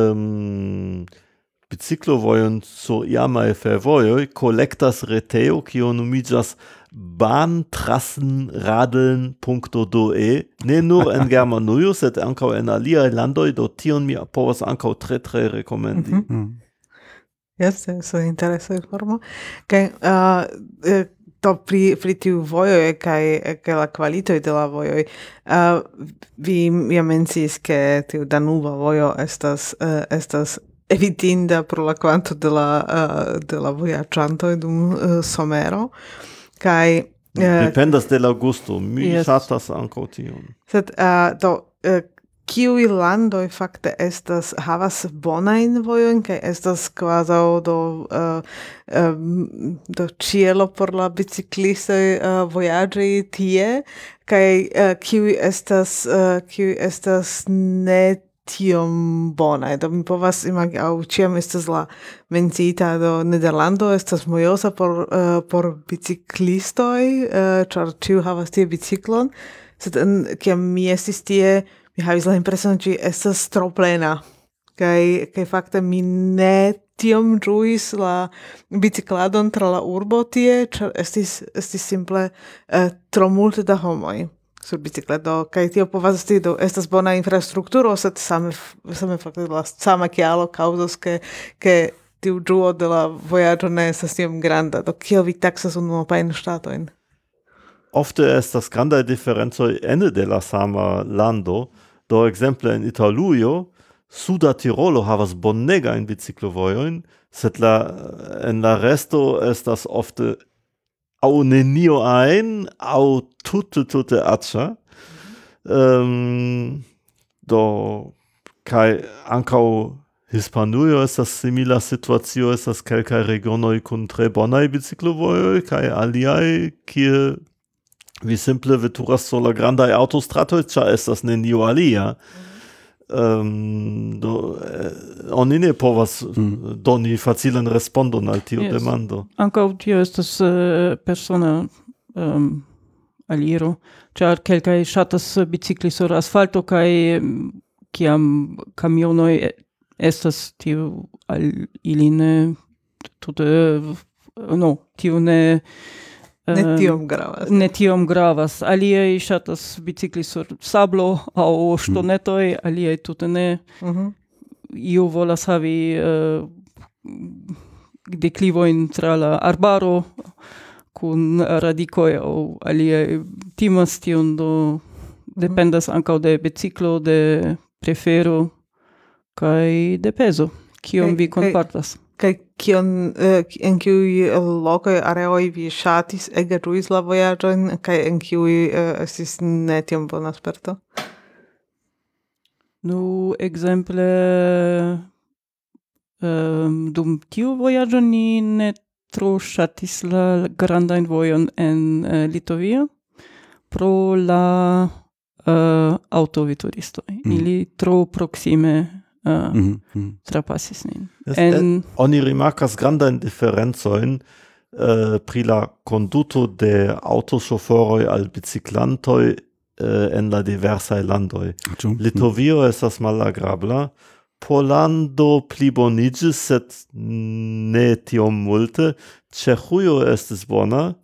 um, biciklovojojn sur iamaj fervojoj kolektas retejo, kiu nomiĝas bahntrassenradeln punkto de, ne nur en Germanujo, sed ankaŭ en aliaj landoj, do tion mi povas ankaŭ tre tre rekomendi. Mm-hmm. Mm. Yes, eso interesa informo. Kaj uh, to pri pri tiu vojoj kaj kaj la kvalitoj de la vojoj. Uh, vi ja menciis ke tiu Danuba vojo estas uh, estas evitinda pro la kvanto de la uh, de la vojaĝantoj dum uh, somero. Kaj uh, dependas de la gusto. Mi yes. ŝatas ankaŭ tion. Sed uh, do uh, kiuj landoj fakte estas havas bonajn vojojn kaj estas kvazaŭ do uh, um, do ĉielo por la biciklistoj uh, vojaĝi tie kaj uh, kiuj estas uh, kiuj estas ne tiom bonaj. Do mi povas imagi, aŭ ĉiam estas la menciita do Nederlando estas mojosa por uh, por biciklistoj, uh, ĉar ĉiu havas tie biciklon, sed kiam mi estis tie, mi havis la impreson, ĝi estas tro plena, kaj kaj fakte mi ne tiom ĝuis la bicikladon tra la urbo tie, ĉar estis estis simple uh, tro multe da homoj. sur bicicleto, kaj tio povas esti do estas bona infrastrukturo, sed same same fakte la sama kialo kaŭzas ke ke tiu ĝuo de la vojaĝo ne estas tiom granda. Do kiel vi taksas unuopajn ŝtatojn? Ofte estas grandaj diferencoj ene de la sama lando. Do ekzemple en Italujo, Suda Tirolo havas bonegajn biciklovojojn, sed la en la resto estas ofte aŭ nenio ajn, aŭ tute tute aĉa. Um, do kaj ankaŭ Hispanujo estas simila situacio, estas kelkaj regionoj kun tre bonaj biciklovojoj kaj aliaj, kie vi simple veturas sur la grandaj aŭtostratoj, ĉar estas nenio alia. Um, do, eh, oni ne povas mm. doni facilan respondon al tiu yes. demando. Ankaŭ tio estas uh, persona um, aliro, ĉar kelkaj ŝatas bicikli sur asfalto kaj kiam kamionoj estas tiu al ili ne tute no, tiu ne Ne tiom gravas. Ne tiom gravas. Aliaj ŝatas bicikli sur sablo aŭ ŝtonetoj, aliaj tute ne. Mhm. Iu volas havi uh, deklivojn tra la arbaro kun radikoj aŭ aliaj timas tion, do dependas ankaŭ de biciklo, de prefero kaj de pezo, kion vi kunportas. Kaj kion uh, en kiuj lokoj areoj vi ŝatis ege ĝuis la vojaĝojn, kaj en kiuj uh, estis ne tiom bona sperto? Nu, ekzemple um, dum tiu vojaĝo ni ne tro ŝatis la grandajn vojon en uh, Litovio pro la uh, aŭtoveturistoj. Mm. Ili tro proksime Uh, mm -hmm. trapasis nin. En, en, oni rimarkas grandajn diferencojn uh, pri la konduto de aŭtoŝoforoj al biciklantoj uh, en la diversaj landoj. Mm. Litovio estas malagrabla, Pollando pliboniĝis, sed ne tiom multe. Ĉeĥujo estis bona.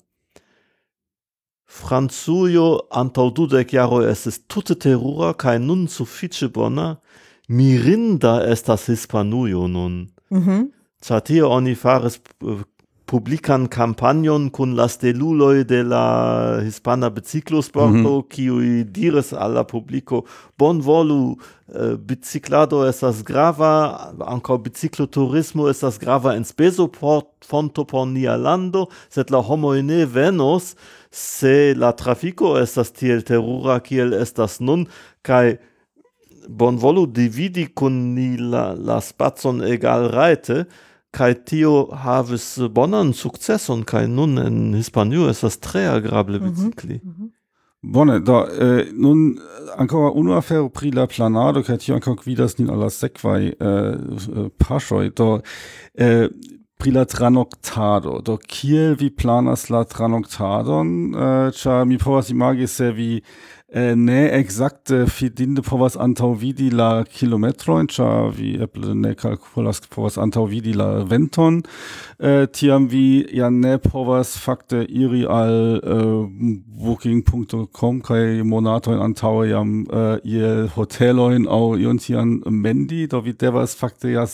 Francujo antaŭ dudek jaroj estis tute terura kaj nun sufiĉe bona. Mirinda estas Hispanujo nun. Mhm. Ĉar tie oni faris publikan kampanjon kun la steluloj de la hispana biciklosporto, mm-hmm. kiuj diris al la publiko: bonvolu, uh, biciklado estas grava, ankaŭ bicikloturismo estas grava enspezofonto por nia lando, sed la homoj ne venos, se la trafiko estas tiel terura kiel estas nun, kaj bonvolu dividi kun ni la, la spacon egal rajte, kaj tio havis bonan sukceson, kaj nun en Hispanio estas tre agrable bicikli. Mm-hmm. Bone, do, eh, nun ankaŭ unu afero pri la planado, kaj tio ankaŭ gvidas nin al la sekvaj eh, paŝoj, do eh, pri la tranoktado, do kiel vi planas la tranoktadon, eh, ĉar mi povas imagi, se vi Eh, ne exacte fidinde povas antaŭvidi la kilometrojn, ĉar vi eble ne kalkulas povas antaŭvidi la venton, eh, tiam vi ja ne povas fakte iri al eh, booking punto com kaj monatojn antaŭe jam eh, iel hotelojn aŭ ion tian mendi, do vi devas fakte ja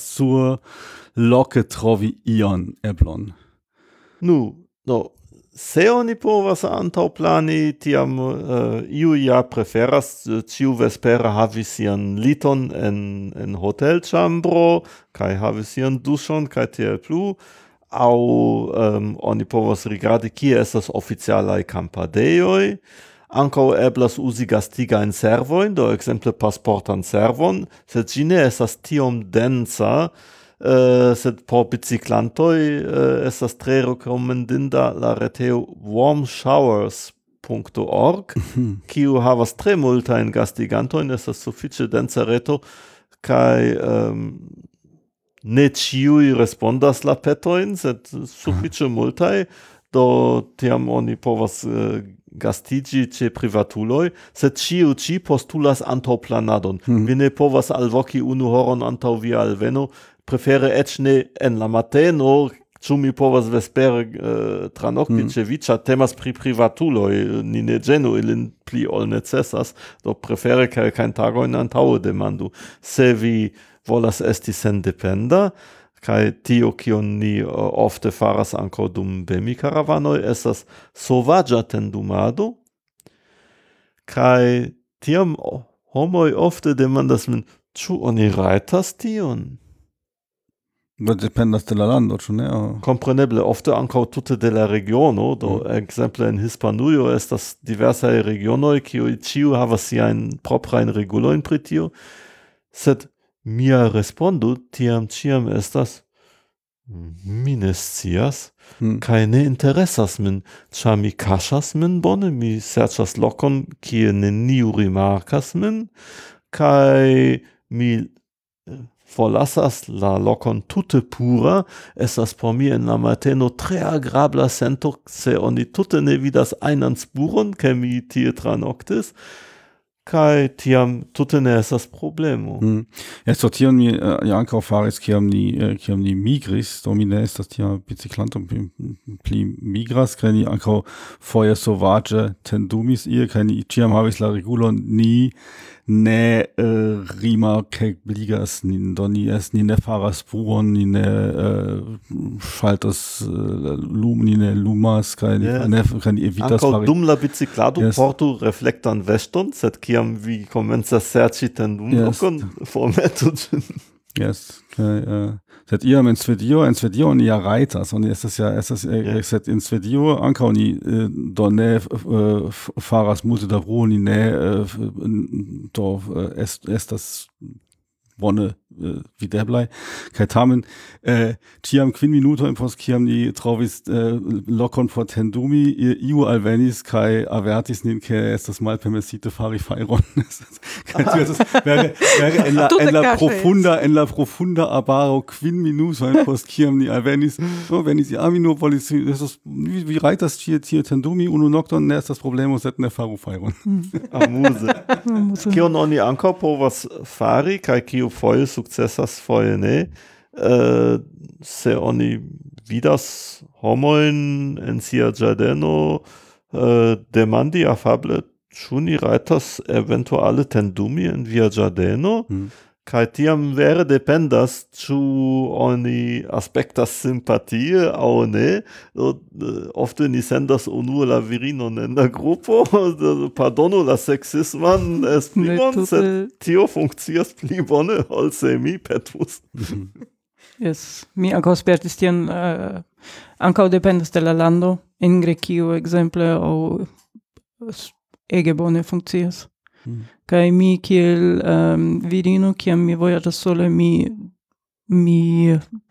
surloke trovi ion eblon. Nu, no, se oni povas antaŭplani, tiam uh, iu ja preferas ĉiu vespere havi sian liton en, en hotelĉambro kaj havi sian duŝon kaj tiel plu, aŭ um, oni povas rigardi kie estas oficialaj kampadejoj. Ankaŭ eblas uzi gastigajn servojn, do ekzemple pasportan servon, sed ĝi ne estas tiom densa. Uh, sed por biciklantoj uh, estas tre rekomendinda la reteo warm showers punto org, kiu havas tre multajn gastigantojn, estas sufiĉe densa reto, kaj um, ne ĉiuj respondas la petojn, sed sufiĉe multaj, do tiam oni povas uh, gastiĝi ĉe privatuloj, sed ĉiu ĉi postulas antaŭplanadon. Mm. Vi ne povas alvoki unu horon antaŭ via alveno, prefere eĉ ne en la mateno, ĉu mi povas vespere uh, tranokti mm. ĉe vi, ĉar temas pri privatuloj, ni ne ĝenu ilin pli ol necesas, do prefere kelkajn tagojn antaŭe demandu. Se vi volas esti sendependa, kaj tio, kion ni uh, ofte faras ankaŭ dum bemi-karavanoj, estas sovaĝa tendumado, kaj tiam homoj ofte demandas min, ĉu oni rajtas tion? Dependas de la lando, ĉu ne? Kompreneble, ofte ankaŭ tute de la regiono, do mm. ekzemple en Hispanujo estas diversaj regionoj, kiuj ĉiu havas siajn proprajn regulojn pri tio, sed mia respondo tiam ĉiam estas mi ne scias, mm. kaj ne interesas min, ĉar mi kaŝas min bone, mi serĉas lokon, kie neniu rimarkas min, kaj mi forlasas la lokon tute pura, estas por mi en la mateno tre agrabla sento, se oni tute ne vidas ajnan spuron, ke mi tie tranoktis, kaj tiam tute ne estas problemo. Mm. Ja, so tion mi uh, ja ankaŭ faris, kiam ni, uh, kiam ni migris, do mi ne estas tia biciklanto pli migras, kaj ni ankaŭ foje sovaĝe tendumis ie, kaj ni ĉiam havis la regulon ni ne uh, rimarkebligas, ni, do ni, es, ni ne faras spuron, ni ne uh, ŝaltas uh, lum, ni ne lumas, kaj ni, yeah. ne, kaj ni evitas ankaŭ fari. Dum la biciklado yes. portu reflektan veston, sed kiam vi komencas serĉi tendumlokon, yes. formetu ĝin. Yes, okay, uh, sed iam en Svedio, en Svedio ni ja rajtas, oni estas ja, estas, yeah. sed in Svedio ankaŭ ni uh, do ne uh, faras multe da ruo, ni ne uh, do uh, est, estas bone uh, videblaj, kaj tamen uh, ĉiam kvin minutojn post kiam ni trovis uh, lokon por tendumi, iu alvenis kaj avertis nin, ke estas malpermesite fari fajron. Wäre, wäre en la, en la profunda, en la profunda arbaro kvin minutojn post kiam ni alvenis, no, venis ja mi nur volis, estas, vi, vi rajtas tie tie tendumi unu nokton, ne estas problemo, sed ne faru fajron. Amuse. Kion oni ankaŭ povas fari, kaj kiu foje sukcesas, foje ne, uh, se oni vidas homojn en sia ĝardeno, uh, demandi afable, ĉu ni rajtas eventuale tendumi en via ĝardeno, mm. kaj tiam vere dependas, ĉu oni aspektas simpatie aŭ ne. Ofte ni sendas unue la virinon en la grupo, pardonu la seksisman esprimon, sed tio funkcias pli bone, ol se mi petus. Yes, mi ankaŭ spertis tion, uh, ankaŭ dependas de la lando, en Grekio ekzemple, aŭ ege bone funkcias. Mm. Kaj mi kiel um, virino, kiam mi vojaĝas sole, mi mi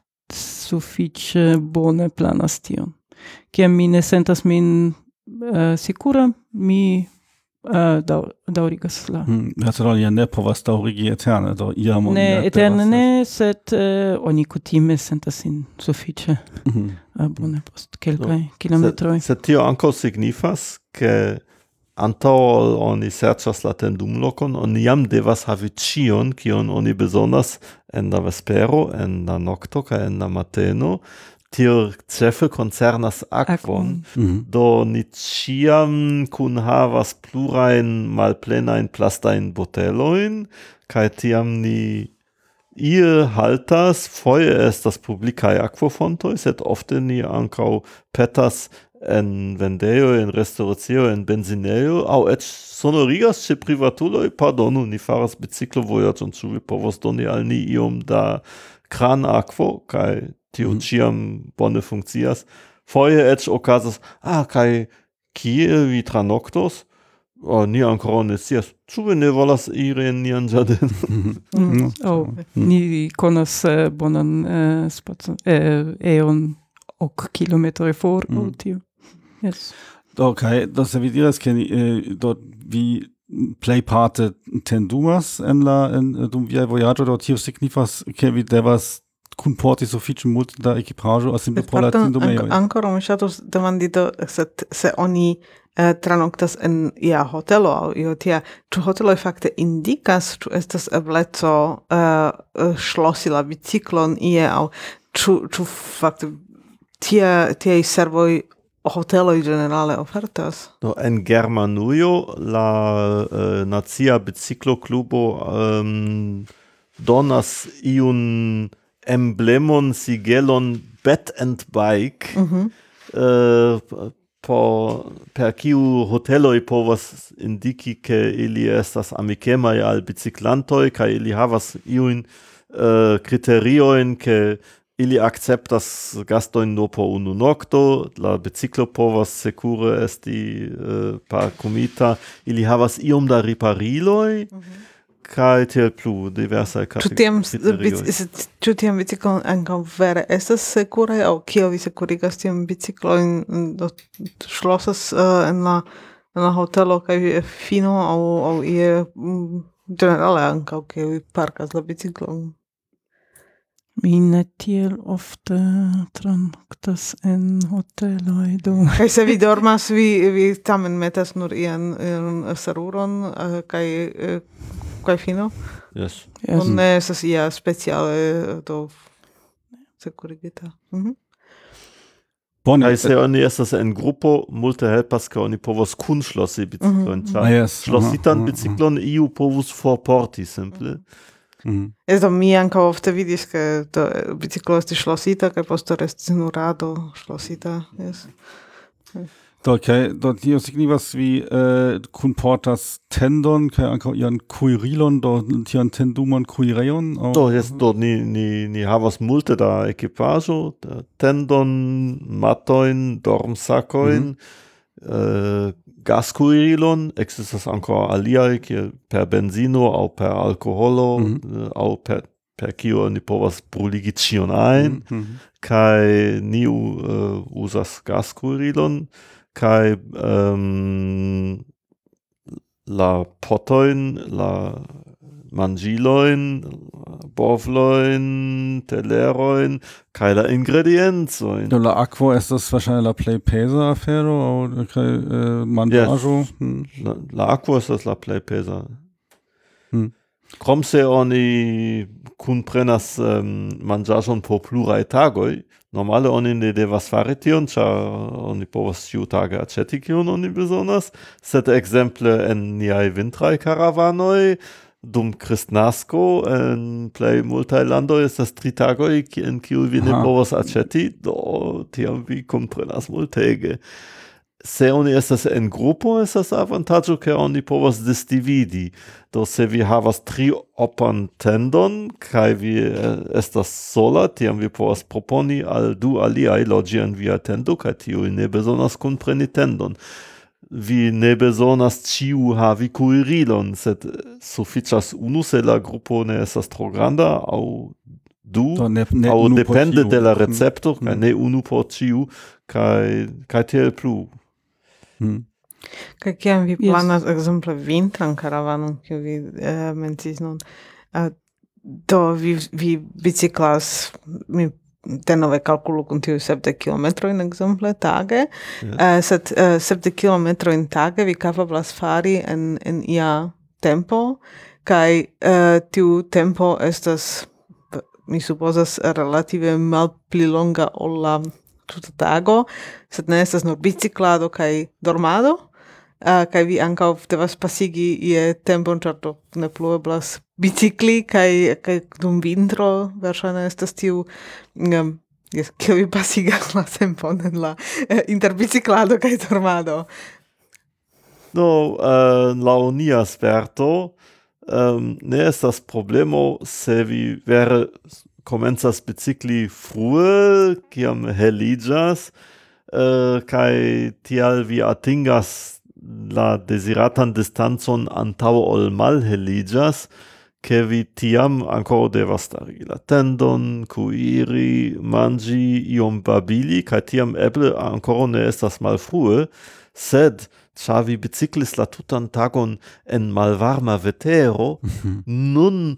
sufiĉe bone planas tion. Kiam mi ne sentas min uh, sikura, mi uh, daŭ, daŭrigas la. Mm. Ja, ja ne povas daŭrigi eterne, do iam ne eterne ne, sed uh, oni kutime sentas sin sufiĉe mm-hmm. uh, bone post kelkaj so, kilometroj. Sed, sed tio ankaŭ signifas, ke antaŭ oni serĉas la tendumlokon, oni jam devas havi ĉion, kion oni bezonas en la vespero, en la nokto kaj en la mateno. Tio ĉefe koncernas akvon. Mm-hmm. Do ni ĉiam kunhavas plurajn malplenajn plastajn botelojn, kaj tiam ni ie haltas, foje estas publikaj akvofontoj, sed ofte ni ankaŭ petas en vendejo, en restauracio, en benzinejo, aŭ eĉ sonorigas ĉe privatuloj, pardonu, ni faras biciklovojaĝon, ĉu vi povas doni al ni iom da kranakvo, kaj tio mm. ĉiam bone funkcias. Foje eĉ okazas, ah, kaj kie vi tranoktos? Oh, ni ankoraŭ ne scias. Ĉu vi ne volas iri en nian ĝardenon? mm. oh, ni konas uh, bonan uh, spacon, uh, eon ok kilometroj for mm. tio. Yes. Okay, do se vi diras, ke eh, do vi plej parte tendumas en la en dum via vojaĝo, do tio signifas, ke vi devas kunporti sufiĉe multe da ekipaĵo simple por la tendumejoj. Ankoraŭ mi ŝatus demandi do, se, se oni eh, tranoktas en ia hotelo aŭ io tia, ĉu hoteloj fakte indikas, ĉu estas ebleco uh, ŝlosi la biciklon ie aŭ ĉu ĉu fakte tia tiaj servoj hoteloj generale ofertas? Do en Germanujo la uh, Nacia Biciklo-klubo um, donas iun emblemon sigelon Bed and Bike Mhm. uh, por, per kiu hoteloj povas indiki ke ili estas amikemaj al biciklantoj kaj ili havas iujn uh, kriteriojn ke ili akceptas gastojn nur por unu nokto, la biciklo povas sekure esti uh, parkumita, ili havas iom da ripariloj, kaj tiel plu diversaj Ĉu tiam kriterioj. bic- ĉu tiam biciklon ankaŭ vere estas sekuraj aŭ kiel vi sekurigas tiam biciklojn? Do ŝlosas uh, en la en la hotelo kaj fino aŭ aŭ ie mm, ĝenerale ankaŭ kiel vi parkas la biciklon? Mi ne tiel ofte traktas en hoteloj, do Kaj se vi dormas, vi, vi tamen metas nur ian, ian seruron uh, kaj uh, kaj fino? Yes. yes. On ne estas ia speciale uh, do sekurigita. Mhm. Bone, Kaj se oni estas en grupo, multe helpas ke oni povas kunŝlosi biciklojn, Mhm. ĉar ah, yes. ŝlositan Aha, aha, biciklon iu povus forporti simple. mhm. Es do mi ankaŭ ofte vidis, ke do biciklo estis ŝlosita kaj poste restis nur rado ŝlosita. Yes. Do, kaj, do tio signifas vi uh, kunportas tendon kaj ankaŭ ian kuirilon, do tian tendumon kuirejon? aŭ- Do, jes, do ni, ni, ni havas multe da ekipaĵo, da tendon, matojn, dormsakojn, eh, gaskuirilon, ekzistas ankaŭ aliaj, kiel per benzino aŭ per alkoholo, Mhm. eh, aŭ per, per kio oni povas bruligi ĉion ajn, Mhm. kaj ni uh, uzas gaskuirilon, kaj um, la potojn, la manĝilojn, bovlojn, telerojn, kaj la ingrediencojn. Do la akvo estas wahrscheinlich la plej peza afero aŭ kaj uh, manĝaĵo? Hmm. La, la akvo estas la plej peza. Hmm. Krom se oni kunprenas um, manĝaĵon por pluraj tagoj, normale oni ne devas fari tion, ĉar oni povas ĉiutage aĉeti kion oni bezonas, sed ekzemple en niaj vintraj karavanoj dum Kristnasko en plej multaj landoj estas tri tagoj ki- en kiuj vi ne Aha. povas aĉeti, do tiam vi komprenas multege. Se oni estas en grupo, estas avantaĝo ke oni povas disdividi. Do se vi havas tri opan tendon kaj vi eh, estas sola, tiam vi povas proponi al du aliaj loĝi en via tendo kaj tiuj ne bezonas kunpreni tendon. Vi ne bezonas ĉiu havi kuirilon, sed sufiĉas unu se la grupo ne estas tro granda aŭ du, Do ne, ne aŭ unu por depende ĉiu. de la Hmm. recepto, kaj ne unu por ĉiu, kaj kaj tiel plu. Hmm. Kaj kiam vi Yes. planas, ekzemple, vintran karavanon, kiu vi uh, mencis nun, uh, do vi, vi biciklas, mi denove kalkulu kun tiu sepdek kilometrojn ekzemple tage, Yes. uh, sed uh, sepdek kilometrojn tage vi kapablas fari en, en ia tempo, kaj uh, tiu tempo estas, mi supozas, relative malpli longa ol la tuta tago, sed ne estas nur biciklado kaj dormado, uh, kaj vi ankaŭ devas pasigi ie tempon, ĉar do ne plu eblas bicikli, kaj kaj dum vintro verŝajne estas tiu um, jes, kiel vi pasigas la tempon en la eh, inter biciklado kaj dormado. No, uh, laŭ nia sperto, um, ne estas problemo se vi vere komencas bicikli frue, kiam heliĝas, uh, kaj tial vi atingas la desiratan distancon antaŭ ol malheliĝas, ke vi tiam ankoraŭ devas starigi la tendon, kuiri, manĝi, iom babili, kaj tiam eble ankoraŭ ne estas malfrue, sed ĉar vi biciklis la tutan tagon en malvarma vetero, nun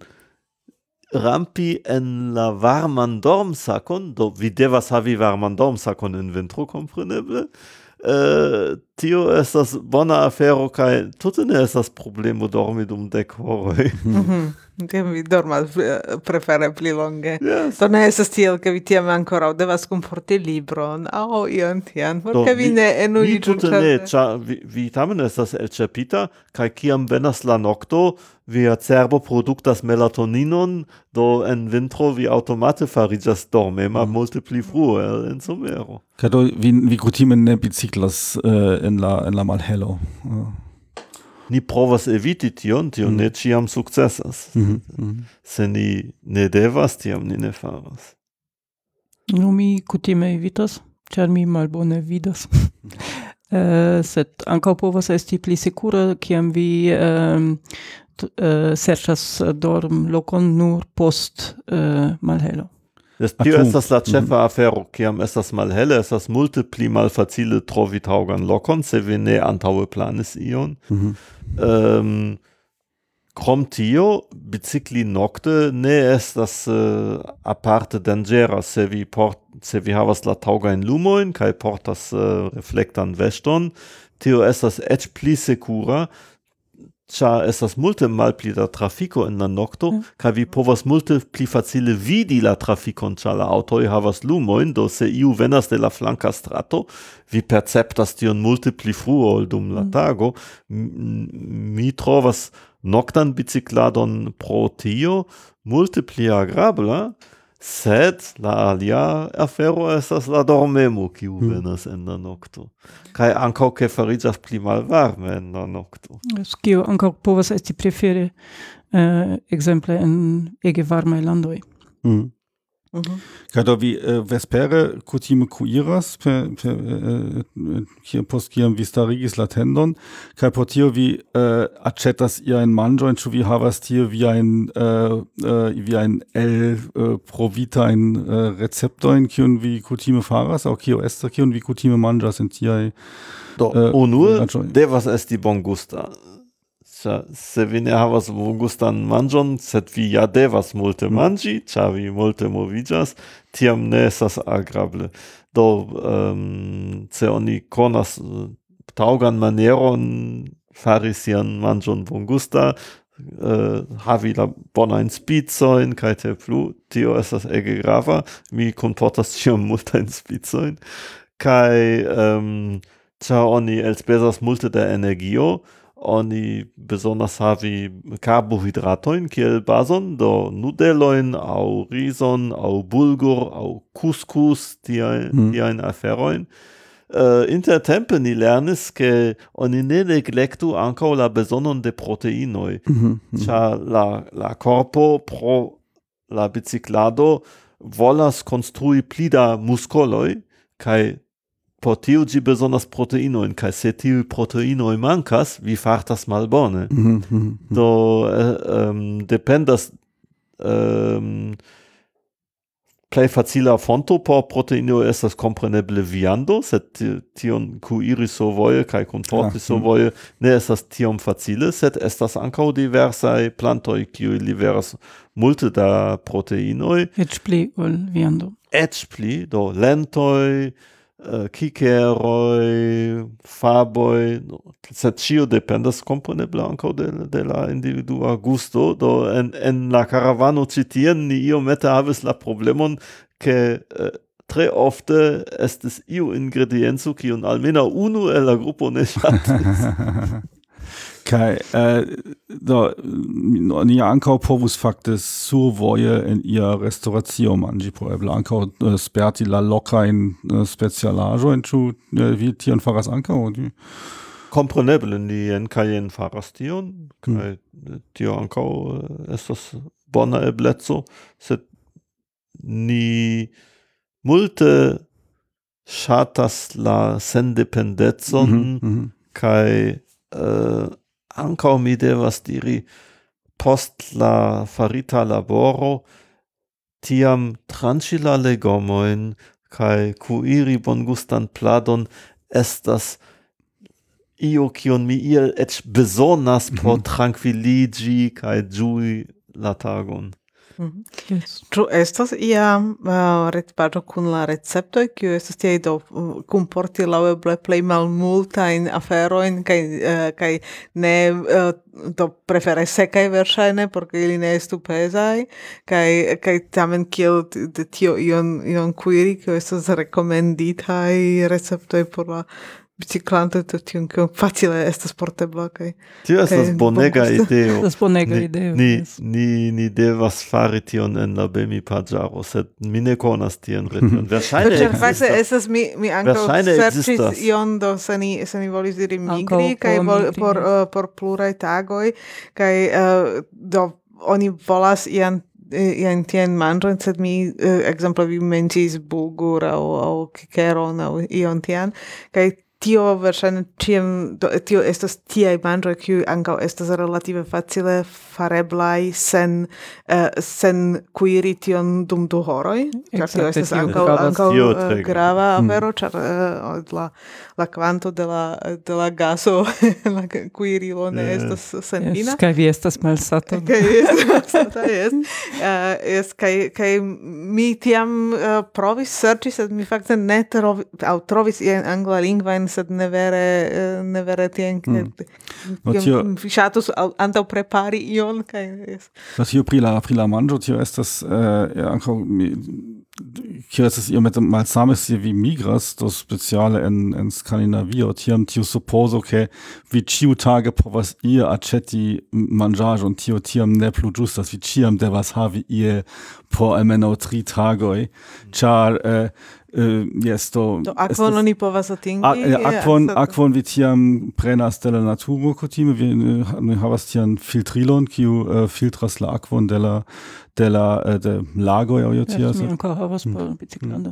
rampi en la varman dormsakon, do vi devas havi varman dormsakon en vintro, kompreneble, uh, tio estas bona afero kaj tute ne estas problemo dormi dum dek horoj. Mhm. Che mi dormas eh, prefere pli longe. Yes. Do ne estas tiel, che vi tiam ancora devas comporti libron, au ion tian, Do, porque vi ne Mi enuiĝu. tute ne, ĉar vi, vi tamen estas elĉerpita, kaj kiam venas la nokto, via cerbo produktas melatoninon, do en vintro vi automate fariĝas dormema mm. multe pli frue ol en somero. Kaj do vi, vi kutime ne biciklas uh, en, la, en la malhelo. Uh. Ni provas eviti tion, tion mm. ne ĉiam sukcesas. Mm -hmm. Se ni ne devas, tiam ni ne faras. No, mi kutime evitas, ĉar mi malbone vidas. uh, sed ankaŭ povas esti pli sekura, kiam vi um, uh, serĉas dormlokon nur post uh, malhelo. Des, tio estas la ĉefa afero, kiam estas malhele, estas multe pli malfacile trovi taŭgan lokon, se vi ne antaŭe planis ion. Mm-hmm. Um, krom tio, bicikli nokte ne estas uh, aparte danĝera, se vi port, se vi havas la taŭgajn lumojn kaj portas uh, reflektan veston, tio estas eĉ pli sekura, ĉar estas multe malpli da trafiko en la nokto, mm. kaj vi povas multe pli facile vidi la trafikon, ĉar la aŭtoj havas lumojn, do se iu venas de la flanka strato, vi perceptas tion multe pli frue ol dum la tago. M- mi trovas noktan bicikladon pro tio multe pli agrabla, sed la alia afero estas la dormemo, kiu mm. venas en la nokto. Kaj ankaŭ ke fariĝas pli malvarme en la nokto. Kio ankaŭ povas esti prefere, uh, ekzemple en ege varmaj landoj. Mm. Mm-hmm. Kaj do vi uh, vespere kutime kuiras per, per uh, post kiam vi starigis la tendon, kaj por tio vi uh, aĉetas iajn manĝojn, ĉu vi havas tie viajn uh, uh, viajn el uh, provitajn uh, receptojn, kiun vi kutime faras, aŭ kio estas, kiun vi kutime manĝas en tiaj do uh, unue devas esti bongusta. Se vi ne havas bongustan manĝon, sed vi ja devas multe manĝi, ĉar vi multe moviĝas, tiam ne estas agrable. Do um, se oni konas taŭgan manieron fari sian manĝon bongusta, uh, havi la bonajn spicojn kaj tiel plu, tio estas ege grava. Mi kunportas ĉiam multajn spicojn, kaj um, ĉar oni elspezas multe da energio, oni bezonas havi karbohidratojn kiel bazon, do nudelojn aŭ rizon aŭ bulgur aŭ couscous, tiajn mm. tiajn aferojn. Uh, intertempe ni lernis ke oni ne neglektu ankaŭ la bezonon de proteinoj, mm-hmm. ĉar la, la korpo pro la biciklado volas konstrui pli da muskoloj, kaj por tio ĝi bezonas proteinojn, kaj se tiuj proteinoj mankas, vi fartas malbone. Mm-hmm. Do uh, um, dependas um, plej facila fonto por proteinoj estas kompreneble viando, sed tion kuiri sovoje kaj kunporti sovoje ne estas tiom facile, sed estas ankaŭ diversaj plantoj, kiuj liveras multe da proteinoj. Eĉ pli ol viando. Eĉ pli, do lentoj, Uh, kikeroj, faboj, no, sed ĉio dependas kompreneble ankaŭ de, de la individua gusto. Do en, en la karavano ĉi tien ni iomete havis la problemon, ke uh, tre ofte estis iu ingredienco, kiun almenaŭ unu el la grupo ne ŝatis. Kaj uh, do ni ankaŭ povus fakte survoje en ia restoracio manĝi, por eble ankaŭ uh, sperti la lokajn uh, specialaĵojn, ĉu uh, vi tion faras ankaŭ? Kompreneble ni en Cayenne faras tion, kaj mm. tio ankaŭ uh, estas bona ebleco, sed ni multe ŝatas la sendependecon mm-hmm. kaj uh, ankaŭ mi devas diri, post la farita laboro, tiam tranĉi la legomojn kaj kuiri bongustan pladon estas io kion mi iel eĉ bezonas por trankviliĝi kaj ĝui la tagon. Mhm. Yes. Ĉu estas ia uh, retpaĝo kun la receptoj, kiu estas tiaj do uh, kunporti laŭeble plej malmultajn aferojn kaj uh, kaj ne uh, do prefere sekaj verŝajne, por ke ili ne estu pezaj, kaj kaj tamen kiel t- de tio ion ion kuiri, kiu estas rekomenditaj receptoj por la biciklanto, to tion kiu facile estas portebla kaj Tio estas kaj bonega bongusta. ideo. Das bonega Ni- ideo. Ni, yes. ni, ni devas fari tion en la Bemi paĝaro, sed mi ne konas tion reton. Verŝajne Ĉar fakte ekzistas. estas mi mi ankaŭ Verŝajne serĉis ekzistas. ion do se ni se ni volis diri Ankaŭ migri kaj por vol, migri, por yes. uh, por pluraj tagoj kaj uh, do oni volas ian ian tien manĝon, sed mi uh, ekzemple vi menciis bulgur aŭ aŭ kikeron aŭ ion tian kaj tio verŝajne ĉiam do tio estas tiaj manĝoj kiuj ankaŭ estas relative facile fareblaj sen uh, sen kuiri tion dum du horoj, ĉar tio Ekzakte, estas tio ankaŭ gravas. ankaŭ Tio uh, tre grava afero, ĉar uh, la la kvanto de la de la gaso la kuirilo ne Yeah. estas Yes. senfina. Kaj vi estas malsata. Kaj estas, jest. Uh, jest, kaj, kaj mi tiam uh, provis serĉi, sed mi fakte ne trovi, aŭ trovis ian angla lingvajn, sed ne vere, uh, ne vere tien, Mm. No, kiam tio- mi ŝatus al- antaŭ prepari ion, kaj jest. No, tio pri la, pri la manĝo, tio estas uh, ja, ankaŭ mi, kio estas iomete malsame se vi migras, do speciale en, en Skandinavio, tiam tio suppozo ke vi ĉiutage povas ie aĉeti manĝaĵon, tio tiam ne plu ĝustas, vi ĉiam devas havi ie por almenaŭ tri tagoj, ĉar uh, uh, yes, do, Do akvon estas- oni povas atingi. A, eh, akvon, sed- akvon vi tiam prenas de la naturo kutime, vi eh, ni havas tian filtrilon, kiu uh, filtras la akvon de la, de la uh, de lagoj aŭ io tia. Yes, mi sed- ankaŭ havas por biciklado.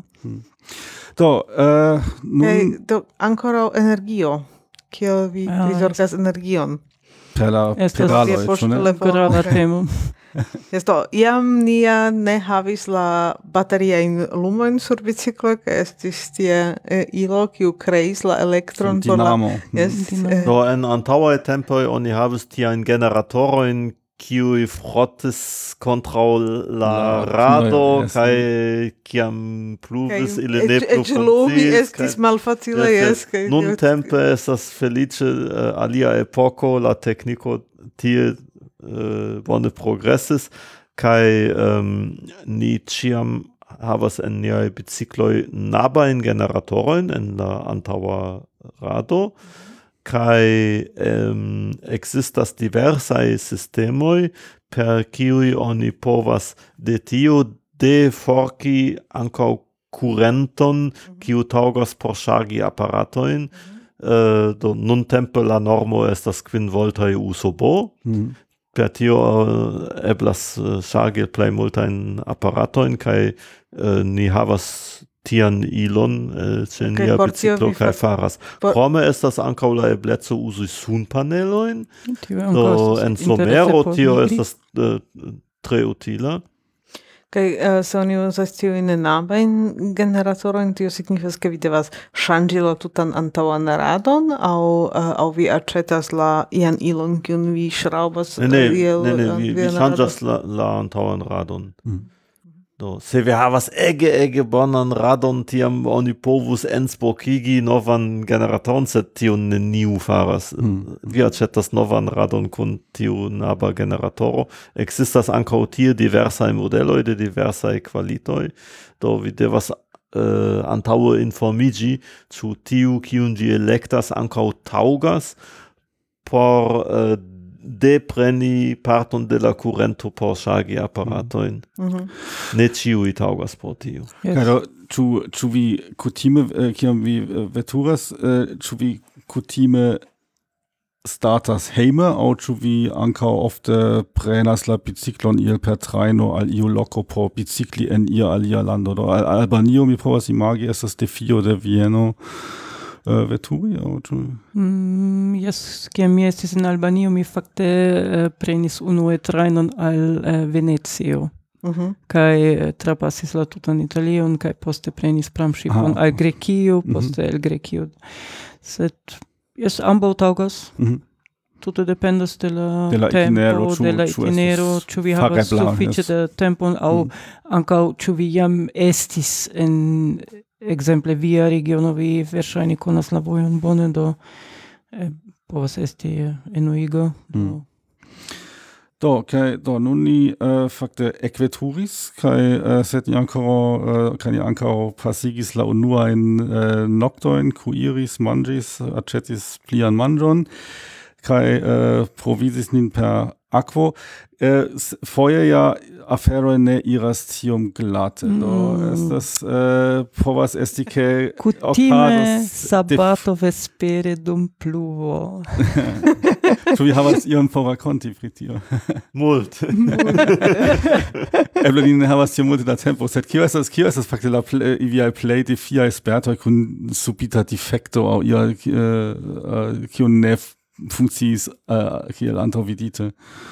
Do, uh, Kaj nun do ankoraŭ energio. Kiel vi Ah, prizorgas energion? per la Estas pedaloj, via ĉu ne? poŝtelefono. Grava Ok. temo. Jest to, iam nia ne havis la bateriajn lumojn sur biciklo, kaj estis tie eh, ilo, kiu kreis la elektron por la... Dinamo. Jest, Dinamo. eh, Do en antaŭaj tempoj oni havis tiajn generatorojn, kiuj frotis kontraŭ la La rado, kunoj, yes. kaj kiam kaj pluvis ili ne eĉ- plu eĉ lumi funkciis, estis kaj- malfacile, Yes, jes, kaj... Nun tempe estas felice uh, alia epoko, la tekniko tie uh, bone progressis, kaj um, ni ĉiam havas en niaj bicikloj nabajn generatorojn en la antaŭa rado, kaj um, ekzistas diversaj sistemoj, per kiuj oni povas de tio deforki ankaŭ kurenton, kiu taŭgas por ŝargi aparatojn. Uh, do nuntempe la normo estas kvin voltaj U S B. Mhm. Per tio uh, eblas uh, ŝargi plej multajn aparatojn, kaj uh, ni havas tian ilon uh, ĉe Kaj nia por tio biciklo vi kaj fa- faras. por- Krome estas ankaŭ la ebleco uzi sunpanelojn. Tio Do ankaŭ en estas somero interese por tio migri. estas uh, tre utila. Kaj uh, se oni uzas tiujn enabajn generatorojn, tio signifas, ke vi devas ŝanĝi la tutan antaŭan radon, aŭ uh, aŭ vi aĉetas la ian ilon, kiun vi ŝraŭbas Ne, ne, iel ne, ne en vi, vi vian ŝanĝas radon. la, la antaŭan radon. Mhm. Do, se vi havas ege, ege bonan radon, tiam oni povus enspokigi novan generatoron, sed tion neniu faras. Mhm. Vi aĉetas novan radon kun tiu naba generatoro. Ekzistas ankaŭ tie diversaj modeloj de diversaj kvalitoj. Do vi devas uh, antaŭe informiĝi, ĉu tiu, kiun ĝi elektas, ankaŭ taŭgas por uh, depreni parton de la kurento por ŝargi aparatojn. Mhm. Ne ĉiuj taŭgas por tio. Yes. Kaj do, ĉu, ĉu vi kutime, eh, kiam vi eh, veturas, eh, ĉu vi kutime startas hejme, aŭ ĉu vi ankaŭ ofte prenas la biciklon iel per trajno al iu loko por bicikli en ia alia lando? Do al Albanio mi povas imagi, estas defio de Vieno uh, veturi, aŭ ĉu? Mm, yes, kiam mi estis en Albanio, mi fakte eh, prenis unue trajnon al eh, Venecio. Mhm. Kaj eh, trapasis la tutan Italion, kaj poste prenis pramŝipon Ah. al Grekio, Mhm. poste el Grekio. Sed, yes, ambaŭ taŭgas. Mhm. tutto dependas de la, de la tempo, itinero, ĉu- de la ĉu itinero, estas ĉu vi havas farebla, sufiĉe yes. de tempon, aŭ Mm. ankaŭ ĉu vi jam estis en ekzemple via regiono, vi verŝajne konas la vojon bone, do eh, povas esti eh, enuigo. Do, Mm. Do, kai do nun ni uh, fakte ekveturis kai uh, sed ni ankoraŭ uh, kai ni ankaŭ pasigis la unuajn uh, noktojn, kuiris, manĝis, aĉetis plian manĝon kai uh, provisis nin per akvo. Uh, s- foje ja aferoj ne iras tiom glate. Do Mm. estas uh, povas esti ke Kutime okazas sabato vespere dum pluvo. Ĉu vi havas ion por rakonti pri tio? Multe. Eble ni ne havas tiom multe da tempo, sed kio estas kio estas fakte la ple, viaj plej defiaj spertoj kun subita difekto aŭ ia uh, uh, kiu ne f- funkciis uh, kiel antaŭvidite?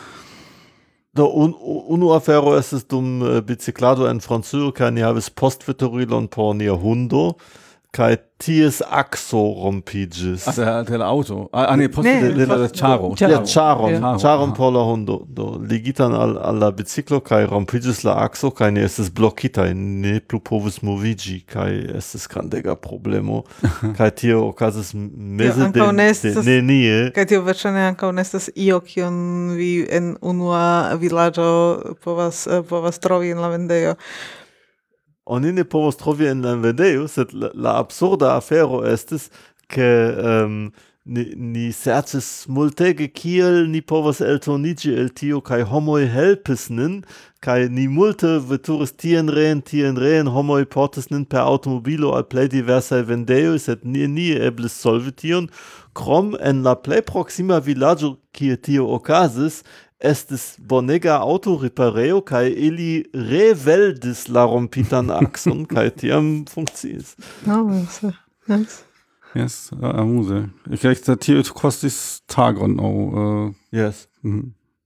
Do un, unu afero estis dum uh, biciklado en Francujo, kaj ni havis postveturilon por nia hundo, kaj ties akso rompiĝis. Ach, der, der Auto. Ah, ah nee, Post, Nee, der, der, der Charo. Charo. Ja, Charon, Ja. Charon Aha. por la hundo. Do ligitan al, al la biciklo kaj rompiĝis la akso kaj ni estis blokitaj, ne plu povis moviĝi kaj estis grandega problemo. Kaj tio okazis meze de, ankaŭ ne de estas- nenie. Kaj tio verŝajne ankaŭ ne estas io kion vi en unua vilaĝo povas eh, povas trovi en la vendejo. Oni ne povos trovi en la vendejo, sed la, la absurda afero estis, ke um, ni, ni serĉis multege kiel ni povas elturniĝi el tio, kaj homoj helpis nin, kaj ni multe veturis tien reen, tien reen, homoj portis nin per automobilo al plej diversaj vendejoj, sed nenie eblis solvi tion, krom en la plej proksima vilaĝo, kie tio okazis, estis bonega autorepareo kaj ili reveldis la rompitan akson kaj tiam funkciis. No, yes, yes. Yes, uh, amuse. Ich glaube, tio kostis tagon aŭ uh, Yes. mhm.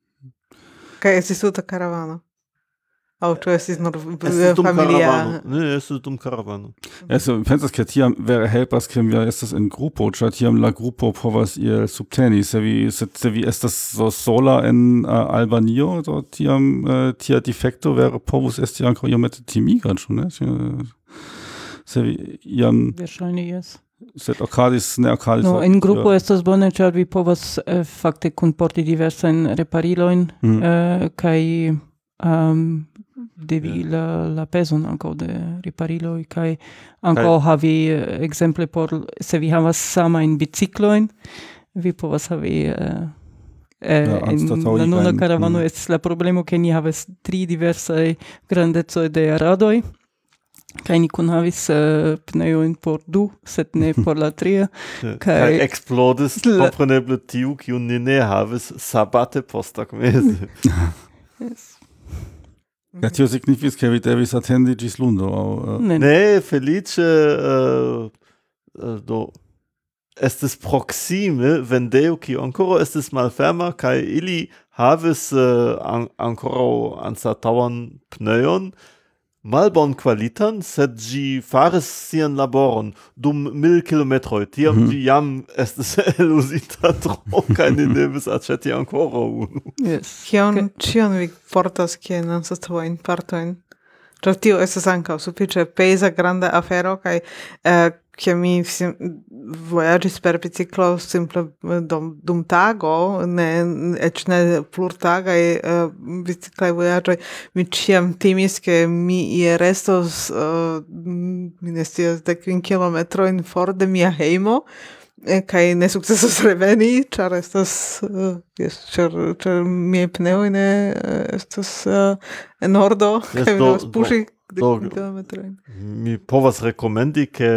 Kaj estis tuta karavano? Aŭ ĉu estis nur Estis dum familia? karavano. Ne, estis dum karavano. Also, pensas ke tiam vere helpas, ke vi estas en grupo, ĉar tiam la grupo povas iel subteni. Se vi, se, se vi estas so sola en uh, Albanio, do tiam uh, tia difekto vere povus esti ankaŭ iomete timiga, ĉu ne? Se vi iam, Verŝajne jes. sed okazis, ne okazis. No, en grupo estas bone, ĉar vi povas eh, fakte kunporti diversajn reparilojn Mhm. eh, kaj um, devi la, la peson ankaŭ de ripariloj kaj ankaŭ havi eh, ekzemple por se vi havas samajn biciklojn, vi povas havi eh, eh, Ja, en anstataŭ la nuna igajn, karavano mm. estis la problemo ke ni havas tri diversaj grandecoj de radoj. Kaj ni kunhavis uh, pneojn por du, sed ne por la tria. Kaj Kaj- eksplodis La- kompreneble tiu, kiu ni ne havis sabate posttagmeze. Yes. Ja, tio signifis, ke vi devis atendi ĝis lundo. Aŭ, uh, Ne, Ne, felice uh, uh, do estis proxime vendejo, kiu ancora estis malferma, kaj ili havis uh, an, ancora anstataŭan pneon, malbon kvalitan, sed ĝi faris sian laboron dum mil kilometroj. Tiam Mhm. ĝi jam estis eluzita tro, kaj ni devis aĉeti ancora unu. yes. Kion Ke- ĉion vi portas kiel anstataŭajn partojn? Ĉar tio estas ankaŭ sufiĉe peza granda afero kaj eh, ke mi sim- vojaĝis per biciklo simple eh, dum, dum tago, ne eĉ ne plurtagaj uh, biciklaj vojaĝoj, mi ĉiam timis, ke mi ie restos uh, mi ne scias dek kvin kilometrojn for de mia hejmo, eh, kaj ne sukcesos reveni, ĉar estas uh, yes, ĉar, ĉar miaj pneoj ne uh, estas uh, en ordo, Yes, kaj mi do- devas puŝi do- dek kilometrojn. Mi povas rekomendi, ke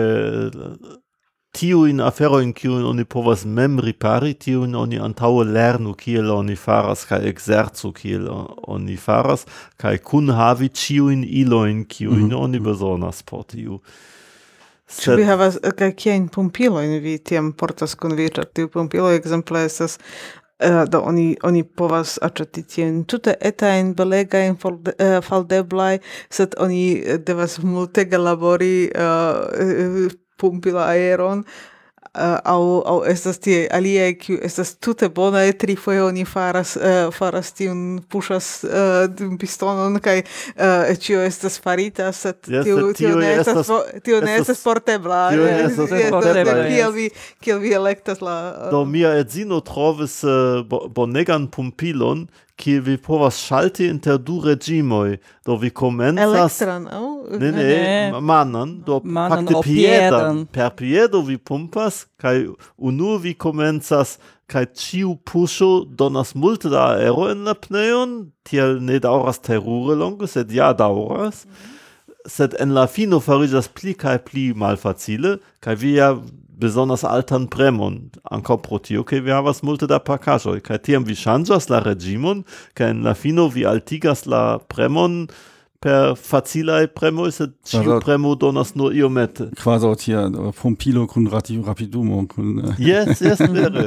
tiujn aferojn, kiujn oni povas mem ripari, tiujn oni antaŭe lernu, kiel oni faras, kaj ekzercu, kiel o- oni faras, kaj kunhavi ĉiujn ilojn, kiujn Mhm. oni bezonas por tiu. Ĉu vi havas, eh, kaj kiajn pumpilojn vi tiam portas kun vi, ĉar tiu pumpiloj ekzemple estas Uh, do oni oni povas aĉeti tiujn tute etajn belegajn folde, uh, faldeblaj, sed oni eh, devas multege labori uh, uh, pumpi la aeron, uh, au au estas tie aliaj kiu estas tute bona trifoje oni faras uh, faras tiun puŝas uh, dum pistonon kaj uh, ĉio estas farita, sed Yes, tiu sed tiu tio ne estas estas- po- tiu ne estas- estas portebla. tio ne Eh, estas yes, portebla, do- Kiel yes. vi kiel vi elektas la uh, Do mia edzino trovis uh, bo- bonegan pumpilon, kiel vi povas ŝalti inter du regimoj. Do vi komencas... elektran, au? Ne, ne, Ne. ma- manan, do Manan fakte o piedan. piedan. Per piedo vi pumpas, kaj unue vi komencas, kaj ĉiu puŝo donas multe da aero en la pneon, tiel ne daŭras terure longe, sed ja daŭras. Sed en la fino fariĝas pli kaj pli malfacile, kaj vi ja bezonas altan premon, ankaŭ pro tio, ke vi havas multe da pakaĵoj, kaj tiam vi ŝanĝas la reĝimon, kaj en la fino vi altigas la premon per facilaj premoj, sed ĉiu Also- premo donas nur iomete. Quasi hier äh, Pompilo kun rati rapidumo kun äh, Yes, yes, vere.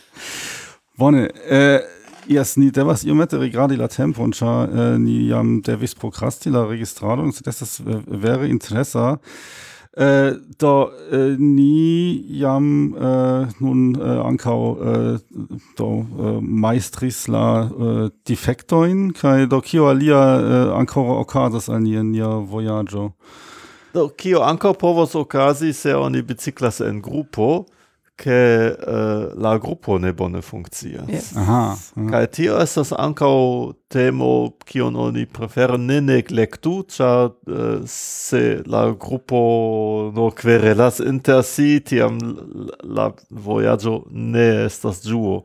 Bone, äh, Yes, ni devas iomete rigardi la tempon, ĉar äh, ni jam devis prokrasti la registradon, sed estas äh, vere interesa. Äh, do äh, ni jam äh, nun äh, ankaŭ äh, do äh, majstris la äh, defektojn, kaj do kio alia äh, ankoraŭ okazas al ni en nia vojaĝo. Do, kio ankaŭ povas okazi, se oni biciklas en grupo, ke uh, la grupo ne bone funkcias. Yes. Aha. Kaj tio estas ankaŭ temo, kion oni prefere ne neglektu, ĉar uh, se la grupo no kverelas inter si, tiam la, la vojaĝo ne estas ĝuo.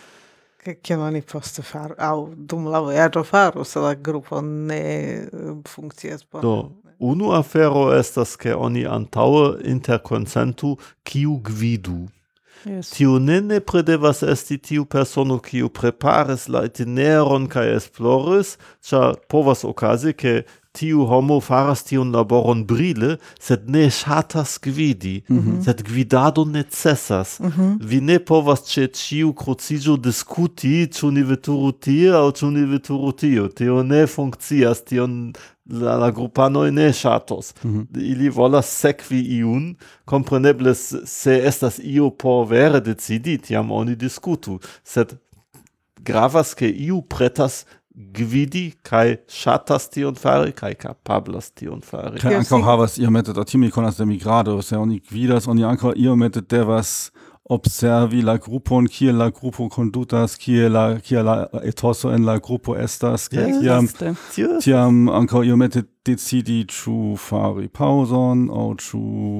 Kion oni poste faru, au dum la vojaĝo faru, se la grupo ne eh, funkcias bone. Do, unu afero estas, ke oni antaŭe interkonsentu kiu gvidu. Yes. Tiu ne nepre devas esti tiu persono kiu preparis la itineron kaj esploris, ĉar povas okazi, ke tiu homo faras tiun laboron brile, sed ne ŝatas gvidi, sed gvidado necesas. Vi ne povas ĉe ĉiu kruciĝo diskuti, ĉu ni veturu tie aŭ ĉu ni veturu tio. Tio ne funkcias, tion la, la grupanoj ne ŝatos. Ili volas sekvi iun, kompreneble se se estas io por vere decidi, tiam oni diskutu, sed gravas, ke iu pretas gvidi kaj ŝatas tion fari kaj kapablas tion fari. Kaj Ja, ankaŭ si- havas iomete do timi konas de migrado, se oni gvidas, oni ankaŭ iomete devas observi la grupon, kiel la grupo kondutas, kiel la, kiel la etoso en la grupo estas, kaj Yes. kiam Juste. Tio estas tiam ankaŭ iomete decidi, ĉu fari paŭzon, aŭ ĉu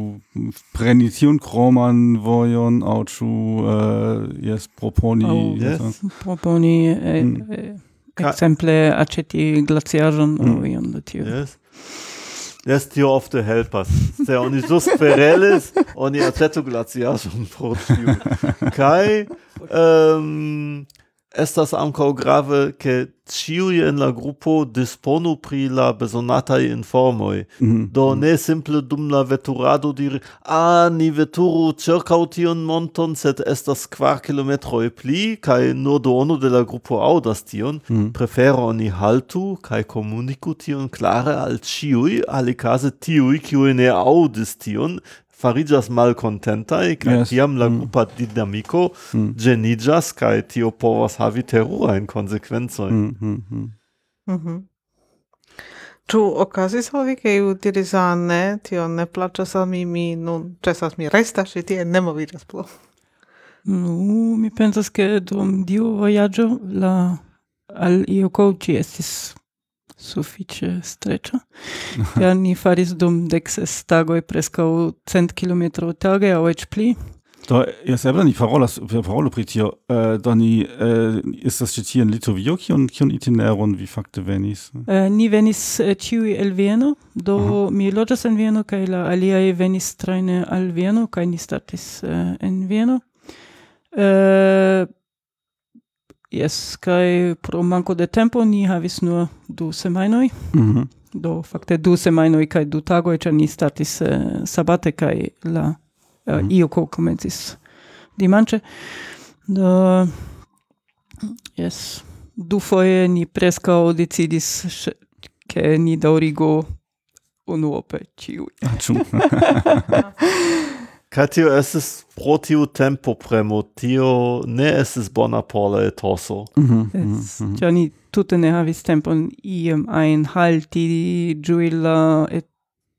preni tiun kroman vojon, aŭ ĉu uh, yes, proponi. Aŭ- Yes. Proponi eh, Mm. eh, Ka- exemple aĉeti glaciaĵon Mm. aŭ ion de tio. Yes. Yes, tio ofte helpas. Se oni ĵus kverelis, oni aĉetu glaciaĵon pro tio. Kaj um, estas ankaŭ grave, ke ĉiuj en la grupo disponu pri la bezonataj informoj. Mhm. Do ne simple dum la veturado diri, ah, ni veturu ĉirkaŭ tiun monton, sed estas kvar kilometroj pli, kaj nur duono de la grupo aŭdas tion. Mhm. Prefere oni haltu kaj komuniku tion klare al ĉiuj, alikaze tiuj, kiuj ne aŭdis tion, fariĝas malkontentaj, kaj Yes. tiam la Mm. grupa dinamiko Mm. ĝeniĝas, kaj tio povas havi terurajn konsekvencojn. Mhm, mhm. Mhm. Ĉu okazis al vi, ke iu diris, "Ah, ne, tio ne plaĉas al mi, mi nun ĉesas, mi restas ĉi tie, ne moviĝas plu." Nu, mi pensas ke dum tiu vojaĝo la al Ioko ĝi estis sufiĉe streĉa. Ja ni faris dum dek ses tagoj preskaŭ cent kilometroj tage aŭ eĉ pli. Do, jes, eble ni parolas, vi parolu pri tio, uh, do ni, uh, estas ĉi tie en Litovio, kion, kion itineron vi fakte venis? Eh, ni venis eh, ĉiuj el Vieno, do mi loĝas en Vieno kaj la aliaj venis trajne al Vieno kaj ni startis eh, en Vieno. Eh, Yes, kaj pro manko de tempo ni havis nur du semajnoj, Mhm. do fakte du semajnoj kaj du tagoj, ĉar ni startis eh, sabate kaj la eh, Mhm. Ioko komencis dimanĉe. Do yes, dufoje ni preskaŭ decidis, ŝ- ke ni daŭrigu unuope ĉiuj. Ĉu? Kaj tio estis pro tiu tempo premo, tio ne estis bona por la etoso. Ĉar ni tute ne havis tempon iam ajn halti, ĝui la, et,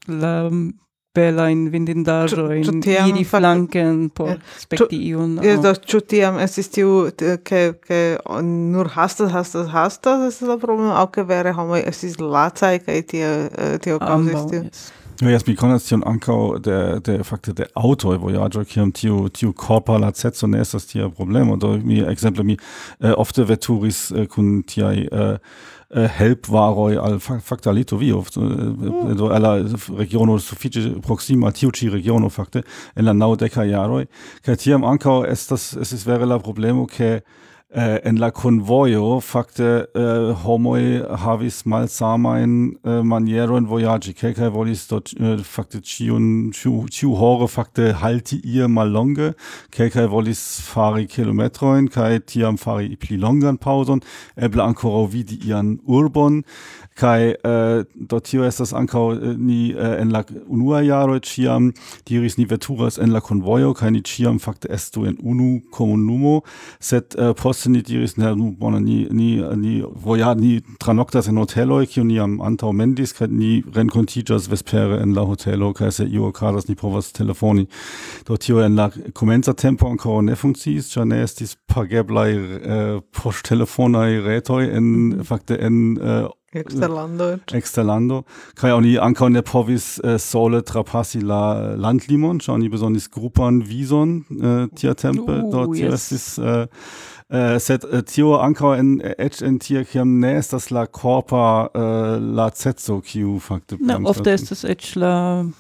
la belajn vidindaĵojn, Ĉu- ĉu tiam iri fakte- flanken por Ja. spekti iun. Jes, aŭ- do ĉu tiam estis tiu, t- ke, ke on nur hastas, hastas, hastas, estis la problemo, aŭ ke vere homoj estis lacaj kaj tio, eh, tio kaŭzis ambaŭ, tiu. jes. Ja, jes, mi konas tion ankaŭ de, de fakte de aŭtoj vojaĝoj, kiam tiu, tiu korpa laceco ne estas tia problemo. Do mi, ekzemple, mi eh, ofte veturis eh, kun tiaj eh, eh, helpvaroj al fa- fakte al Litovio, eh, do al la regiono sufiĉe proksima al tiu ĉi regiono fakte en la naŭdekaj jaroj. Kaj tiam ankaŭ estas estis vere la problemo, ke Uh, en la konvojo fakte uh, homoj havis malsamajn uh, manierojn vojaĝi. Kelkaj volis do uh, fakte ĉiun ĉiu ĉiuhore fakte halti ie mallonge, kelkaj volis fari kilometrojn kaj tiam fari pli longan paŭzon, eble ankoraŭ vidi ian urbon. Kaj uh, do tio estas ankaŭ uh, ni uh, en la unua jaroj ĉiam diris ni veturas en la konvojo kaj ni ĉiam fakte estu en unu komunumo, sed uh, poste ni diris, ne, nu, bona, ni, ni, ni, voja, ni tranoktas en hoteloj, kiu ni jam antaŭ mendis, kaj ni renkontiĝas vespere en la hotelo, kaj se io okazas, ni povas telefoni. Do tio en la komenca tempo ankoraŭ ne funkciis, ĉar ne estis pageblaj uh, poŝtelefonaj retoj en fakte en uh, Eksterlando. Eksterlando. Kaj oni ankaŭ ne povis uh, sole trapasi la landlimon, ĉar oni bezonis grupan vizon uh, tiatempe. Uh, Do tio yes. estis uh, uh, sed uh, tio ankaŭ en eĉ en tie kiam ne estas la korpa uh, laceco, kiu fakte Ne, bremsas. ofte estas eĉ la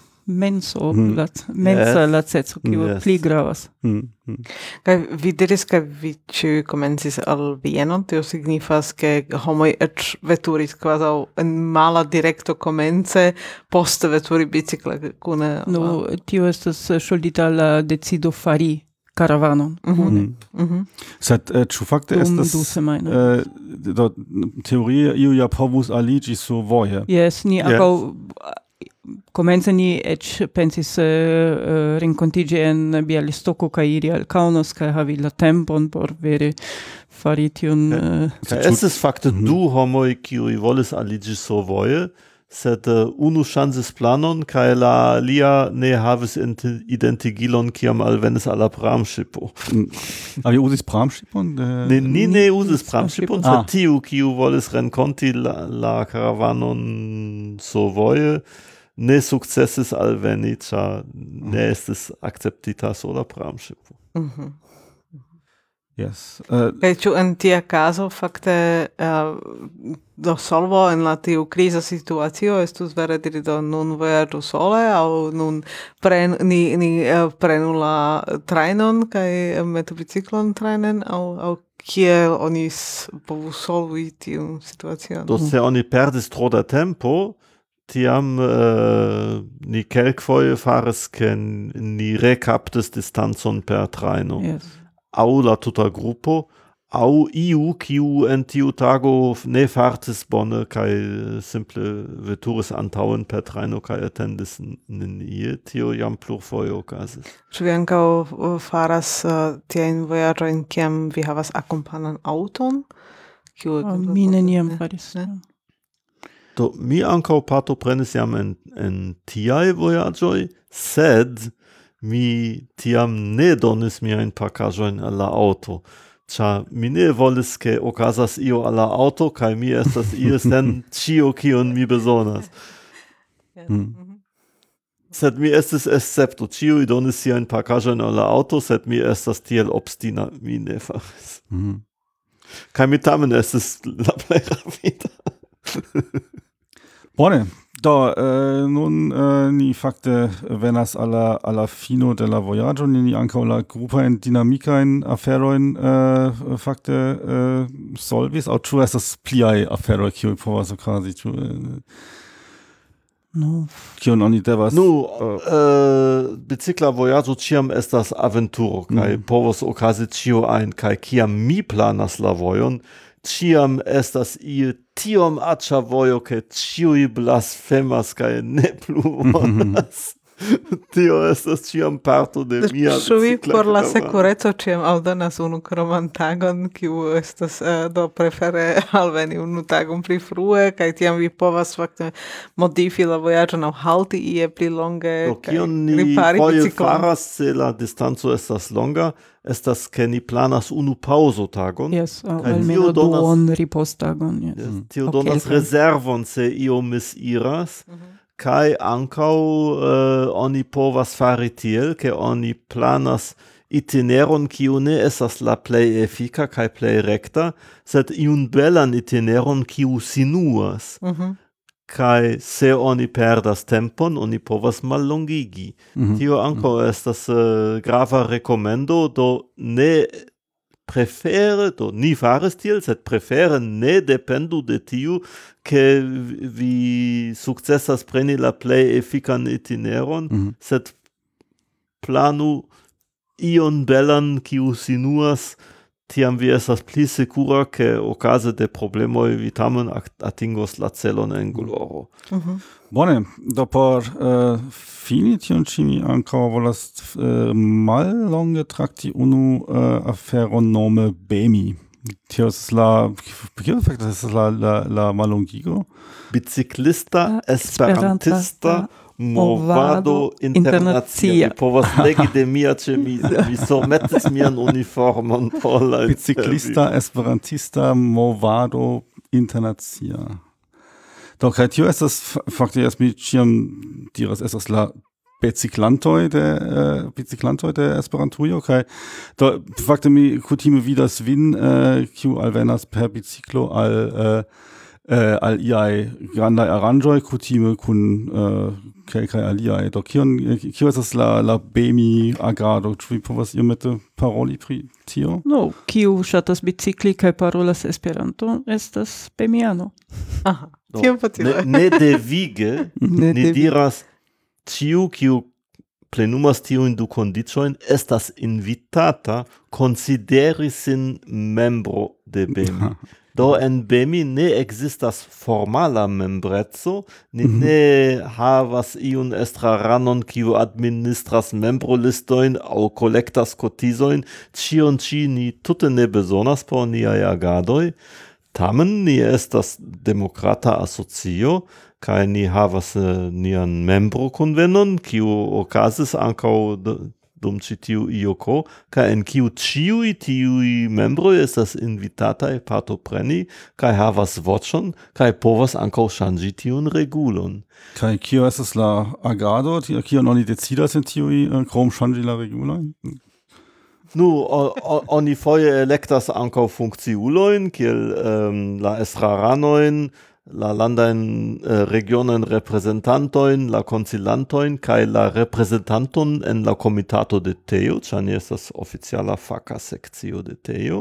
menso, Mhm. la mensa Yes. laceco, kiu Yes. pli gravas. Hmm, hmm. Kaj vi diris, ke vi ĉiuj komencis al Vieno, tio signifas, ke homoj eĉ veturis kvazaŭ en mala direkto komence, poste veturi bicikle kune. No, tio estas ŝuldita al la decido fari karavanon kune. Hmm. Mhm. Sed uh, ĉu fakte Dum estas du semajnoj. uh, do teorie iu ja povus aliĝi survoje. Jes, ni Yes. ankaŭ komence ni eĉ pensis uh, uh, renkontiĝi en Bialystoko kaj iri al Kaunas kaj havi la tempon por vere fari tion. Uh, Kaj estis fakte Mhm. du homoj, kiuj volis aliĝi survoje, sed uh, unu ŝanĝis planon kaj la alia ne havis int- identigilon kiam alvenis al la pramŝipo. Aber vi uzis pramŝipon? Uh, Ne, ni ne uzis pramŝipon. pramŝipon, Ah. sed tiu, kiu volis renkonti la, la karavanon survoje, ne sukcesis alveni, ĉar ne estis akceptita sur la pramŝipo. Mhm. Yes. Uh, Kaj ĉu en tia kazo fakte uh, do solvo en la tiu kriza situacio estus vere diri do nun vojaĝu sole aŭ nun pren, ni, ni uh, prenu la trajnon kaj metu biciklon trajnen aŭ aŭ kiel oni s- povus solvi tiun situacion? Do se oni perdis tro da tempo, tiam uh, ni kelkfoje faris, ke ni rekaptis distancon per trajno. yes. Au la tuta gruppo, au iu, kiu en tiu tago ne fartis bone, kai simple veturis antaŭen per trajno, kai attendis nenie, tio jam plurfoje okazis. Ĉu vi ankaŭ uh, faras uh, tiajn vojaĝojn, kiam vi havas akompanan aŭton? Kiu Ah, mi neniam Ne, faris. ne. Do mi ankaŭ partoprenis jam en, en tiaj vojaĝoj, sed mi tiam ne donis miajn pakaĵojn al la aŭto. Ĉar mi ne volis, ke okazas io al la aŭto, kaj mi estas ie sen ĉio, kion mi bezonas. Hmm. Sed mi estis escepto, ĉiuj donis siajn pakaĵojn al la aŭto, sed mi estas tiel obstina, mi ne faris. mhm. Kaj mi tamen estis la plej rapida. Bone, do uh, nun uh, ni fakte venas alla alla fino de la vojaĝo, ni ankaŭ la grupajn dinamikajn aferojn uh, fakte uh, solvis, aŭ ĉu estas pliaj aferoj, kiuj povas okazi, ĉu uh, No, kion oni devas Nu, uh, uh, bicikla vojaĝo ĉiam estas aventuro, kaj Mhm. povas okazi ĉio ajn, kaj kiam mi planas la vojon, ĉiam estas ie tiom aĉa vojo, ke ĉiuj blasfemas kaj ne plu volas. tio estas ĉiam parto de mia Ĉu vi bicikla por la karavano. sekureco ĉiam aldonas unu kroman tagon, kiu estas uh, do prefere alveni unu tagon pli frue, kaj tiam vi povas fakte modifi la vojaĝon aŭ halti ie pli longe Do kaj kion ni ripari foje biciklon? faras, se la distanco estas longa, estas ke ni planas unu paŭzotagon. Yes, au Kaj almeno tio donas- duon ripostagon, yes. Yes, Tio Ok, donas ok. rezervon se io misiras, kaj ankaŭ uh, oni povas fari tiel, ke oni planas itineron kiu ne estas la plej efika kaj plej rekta, sed iun belan itineron kiu sinuas. Mhm. Kaj se oni perdas tempon, oni povas mallongigi. Tio ankaŭ estas uh, grava rekomendo, do ne prefere, do ni faris tiel, sed prefere ne dependu de tiu, ke vi sukcesas preni la plej efikan itineron, sed planu ion belan kiu sinuas, tiam vi estas pli sekura, ke okaze de problemoj vi tamen at- atingos la celon en gloro. Bone, do por uh, fini tion ĉi mi ankaŭ volas uh, mallonge trakti unu uh, aferon nome Bemi. Tio estas la, kio fakte estas la, la, la mallongigo? Biciklista Ah, esperantista Esperantista movado movado internacia. internacia. Vi povas legi de mia ĉemizo. Mi surmetis mian uniformon por la Biciklista Esperantista Movado Internacia. Do kaj tio estas fa- fakte jes mi ĉiam diras estas la biciklantoj de uh, biciklantoj de Esperantujo kaj do fakte mi kutime vidas vin uh, kiu alvenas per biciklo al uh, uh, al iaj grandaj aranĝoj kutime kun uh, kelkaj aliaj. Do kion kio estas la la Bemi agado? Ĉu vi povas iomete paroli pri tio? No, kiu ŝatas bicikli kaj parolas Esperanto, estas Bemiano. Aha. Do, Kiom facile. ne, ne devige, Ne ni devige. diras ciu kiu plenumas tiujn du kondiĉojn estas invitata konsideri sin membro de Bemi. Do en Bemi ne ekzistas formala membreco, ni ne havas iun estraranon kiu administras membrolistojn aŭ kolektas kotizojn, ĉion ĉi ni tute ne bezonas por niaj agadoj. Tamen ni estas demokrata asocio, kaj ni havas uh, nian membrokonvenon, kiu okazis ankaŭ d- dum ĉi tiu ioko, kaj en kiu ĉiuj tiuj membroj estas invitataj partopreni, kaj havas voĉon, kaj povas ankaŭ ŝanĝi tiun regulon. Kaj kio estas la agado, tio kion oni decidas en tiuj uh, krom ŝanĝi la regulojn? Nu, o, o, oni foje elektas ankaŭ funkciulojn, kiel um, la estraranojn, la landajn uh, regionajn reprezentantojn, la konsilantojn kaj la reprezentanton en la komitato de Teo, ĉar ni estas oficiala faka sekcio de Teo,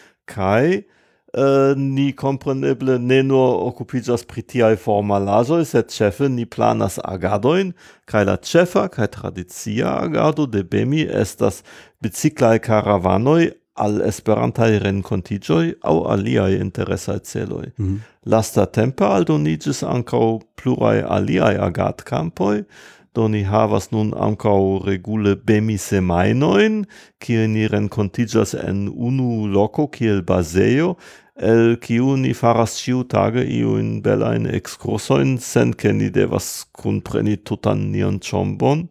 kaj uh, ni kompreneble ne nur okupiĝas pri tiaj formalaĵoj, sed ĉefe ni planas agadojn, kaj la ĉefa kaj tradicia agado de Bemi estas biciklaj karavanoj al esperantaj renkontiĝoj aŭ aliaj interesaj celoj. Mhm. Lastatempe aldoniĝis ankaŭ pluraj aliaj agadkampoj, do ni havas nun ankaŭ regule Bemi-semajnojn, kie ni renkontiĝas en unu loko kiel bazejo, el kiu ni faras ĉiutage iujn belajn ekskursojn, sen ke ni devas kunpreni tutan nian ĉombon.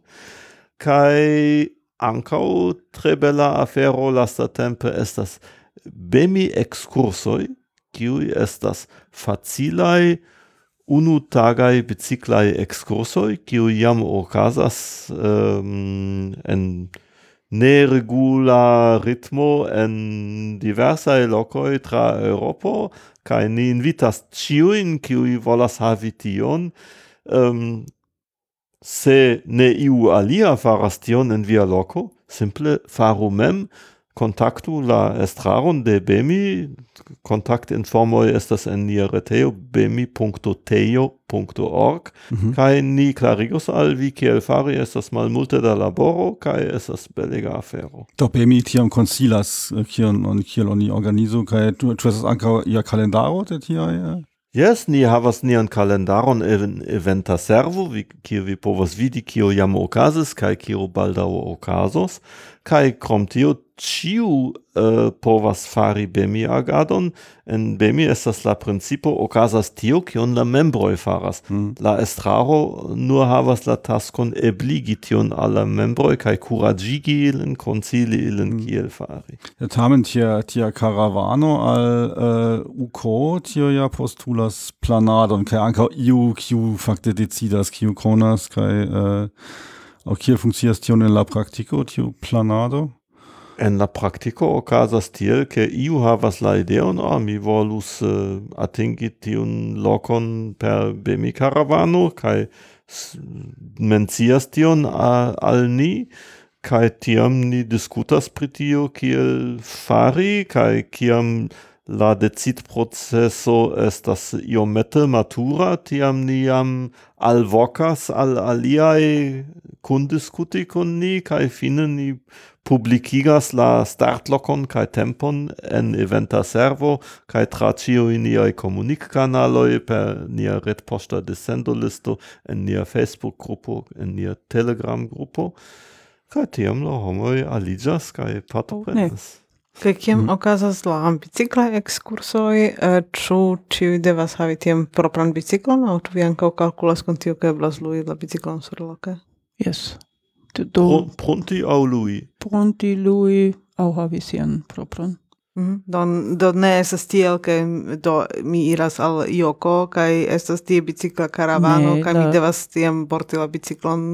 Kaj ankaŭ tre bela afero lastatempe estas Bemi-ekskursoj, kiuj estas facilaj unu-tagaj biciklaj ekskursoj, kiuj jam okazas um, en neregula ritmo en diversaj lokoj tra Eŭropo, kaj ni invitas ĉiujn, kiuj volas havi tion. Um, se ne iu alia faras tion en via loko, simple faru mem, kontaktu la estraron de Bemi, kontaktinformoj estas en nia retejo bemi punkto tejo punkto org, kaj ni klarigos al vi kiel fari, estas malmulte da laboro, kaj estas belega afero. Do Bemi tiam konsilas uh, kion on kiel oni organizu kaj ĉu ĉu estas ankaŭ ia kalendaro de tiaj? Uh? Yes, ni havas nian kalendaron en eventa servo, vi kio vi povas vidi kio jam okazis kaj kio baldaŭ okazos, kaj krom tio ĉiu uh, povas fari B M I agadon. En B M I estas la principo okazas tio kion la membroj faras. Mm. La estraro nur havas la taskon ebligi tion al la membroj kaj kuraĝigi ilin, konsili ilin mm. kiel fari. Ja, tamen tia, tia karavano al uh, U K O, tio ja postulas planadon, kaj ankaŭ iu kiu fakte decidas, kiu konas, kaj uh, aŭ kiel funkcias tion en la praktiko, tiu planado? En la praktiko okazas tiel, ke iu havas la ideon, ah, mi volus uh, atingi tiun lokon per B M I karavano, kaj mencias tion a, al ni, kaj tiam ni diskutas pri tio kiel fari, kaj kiam la decidproceso estas iomete matura, tiam ni jam alvokas al aliaj kundiskuti kun ni, kaj fine ni publikigas la startlokon kaj tempon en eventa servo, kaj tra ĉiuj niaj komunikkanaloj per nia retpoŝta desendolisto, en nia Facebook-grupo, en nia Telegram-grupo, kaj tiam la homoj aliĝas kaj partoprenas. Kaj kiam okazas la biciklaj ekskursoj, ĉu ĉiuj devas havi tiam propran biciklon, aŭ ĉu vi ankaŭ kalkulas kun tio, ke eblas lui la biciklon surloke? Yes. Do, Pronti aŭ lui? Pronti lui aŭ havi sian propran. Mm-hmm. Do, do ne estas tiel, ke do mi iras al Joko kaj estas tie bicikla karavano, kaj mi devas tiam porti la biciklon.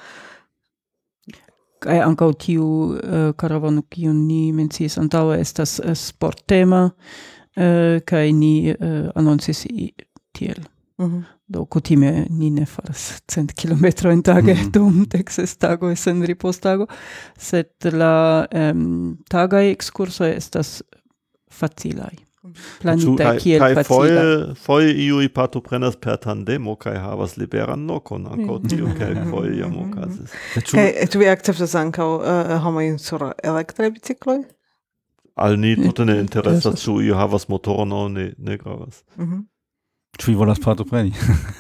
Uh... Kaj ankaŭ tiu uh, karavano, kiun ni menciis antaŭe, estas uh, sportema, uh, kaj ni uh, anoncis tiel. Mm-hmm. Do kutime ni ne faras cent kilometrojn tage mm. dum dek ses tagoj sen ripostago, sed la um, tagaj ekskursoj estas facilaj. Planita kiel facilaj. Kaj foje, foje iuj partoprenas per tandemo kaj havas liberan lokon, ankaŭ tio kelkfoje jam okazis. Kaj ĉu vi akceptas ankaŭ uh, homojn sur elektraj bicikloj? Al ni tute ne interesas, ĉu iu havas motoron aŭ ne, ne gravas. Mm-hmm. Ĉu vi volas partopreni?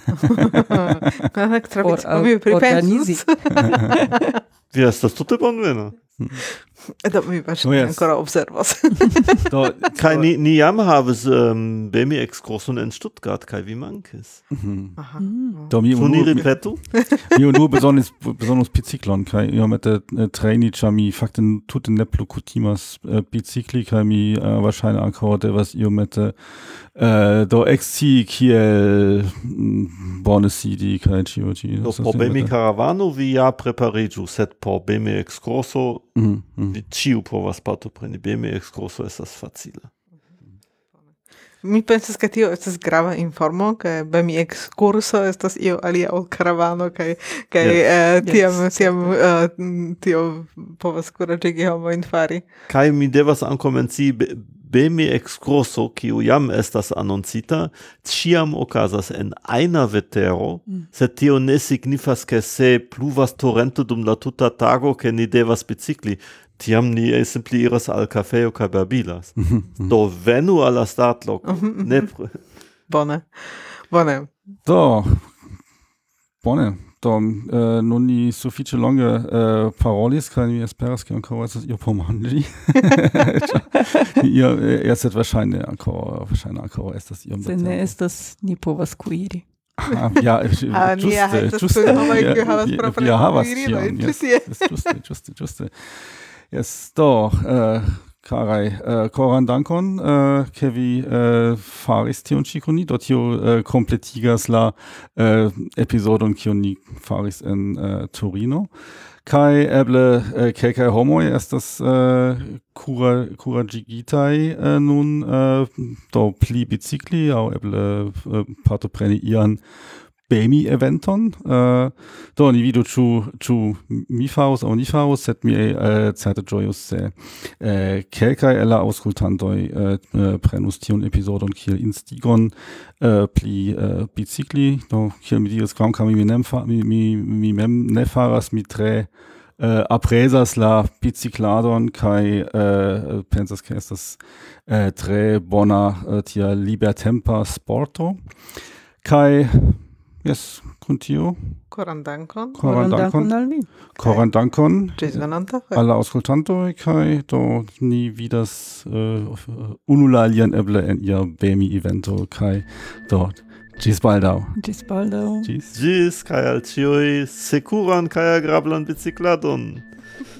Por mi pripensus. Vi estas tute bonvena. Do mi pač oh, yes. ancora observas. Do, kaj ni, ni jam havis um, B M I ekskurson en Stuttgart, kaj vi mankis. Mm-hmm. Aha. Do mi unu ripetu? Mi unu bezonis bezonis biciklon, kaj iomete uh, trejni, ĉar mi fakte tute ne plu kutimas uh, bicikli, kaj mi uh, wahrscheinlich ankaŭ devas iomete uh, do ekscii kiel mm, bone sidi kaj ĉio ĉi. Do por B M I karavano vi ja prepariĝu, sed por B M I ekskurso mm, mm. vi ĉiu povas partopreni. B M I ekskurso estas facila. Mi pensas, ke tio estas grava informo, ke B M I ekskurso estas io alia ol karavano, kaj kaj yes. uh, tiam yes. tiam uh, tio povas kuraĝigi homojn fari. Kaj mi devas ankaŭ mencii B M I ekskurso, kiu jam estas anoncita, ĉiam okazas en ajna vetero, mm. sed tio ne signifas, ke se pluvas torente dum la tuta tago, ke ni devas bicikli. Tiam ni simple iras al kafejo kaj babilas. Mm-hmm. Do venu al la startloko. Mm-hmm. Ne... Bone. Bone. Do. Bone. Do, uh, nun ni sufiĉe longe uh, parolis, kaj mi esperas, ke ankaŭ estas io por manĝi. Ihr estet wahrscheinlich ankaŭ wahrscheinlich ankaŭ estas iom da tempo. Se ne estas, ni povas kuiri. Ah, ja, ĝuste, ĝuste. Ja havas tion. Ĝuste, ĝuste, ĝuste. Yes, do, uh, karaj, uh, koran dankon, uh, ke vi uh, faris tion ĉi kun ni, do tio uh, kompletigas la uh, epizodon, kiun ni faris en uh, Torino. Kaj eble uh, kelkaj homoj estas uh, kura, kuraĝigitaj uh, nun uh, do pli bicikli aŭ eble uh, partopreni ian B M I-eventon. Uh, do, ni vidu, ĉu, ĉu mi faros aŭ ni faros, sed mi uh, certe ĝojus, se uh, kelkaj el la aŭskultantoj uh, uh, prenus tiun epizodon kiel instigon uh, pli uh, bicikli. Do, kiel mi diris, kvankam mi, mi, mi, mi mem ne faras, mi tre uh, apresas la bicicladon kai uh, pensas ke estas uh, tre bona uh, tia libertempa sporto kai yes kun tio Koran dankon. koran dankon al vi. koran dankon Ĝis venonta fojo. alla aŭskultantoj kaj do ni vidas uh, unula alian eble en ia Bemi evento kaj do ĝis baldaŭ. Ĝis baldaŭ. Ĝis. Gis, kai al cioi securan kai agrablan bicicladon.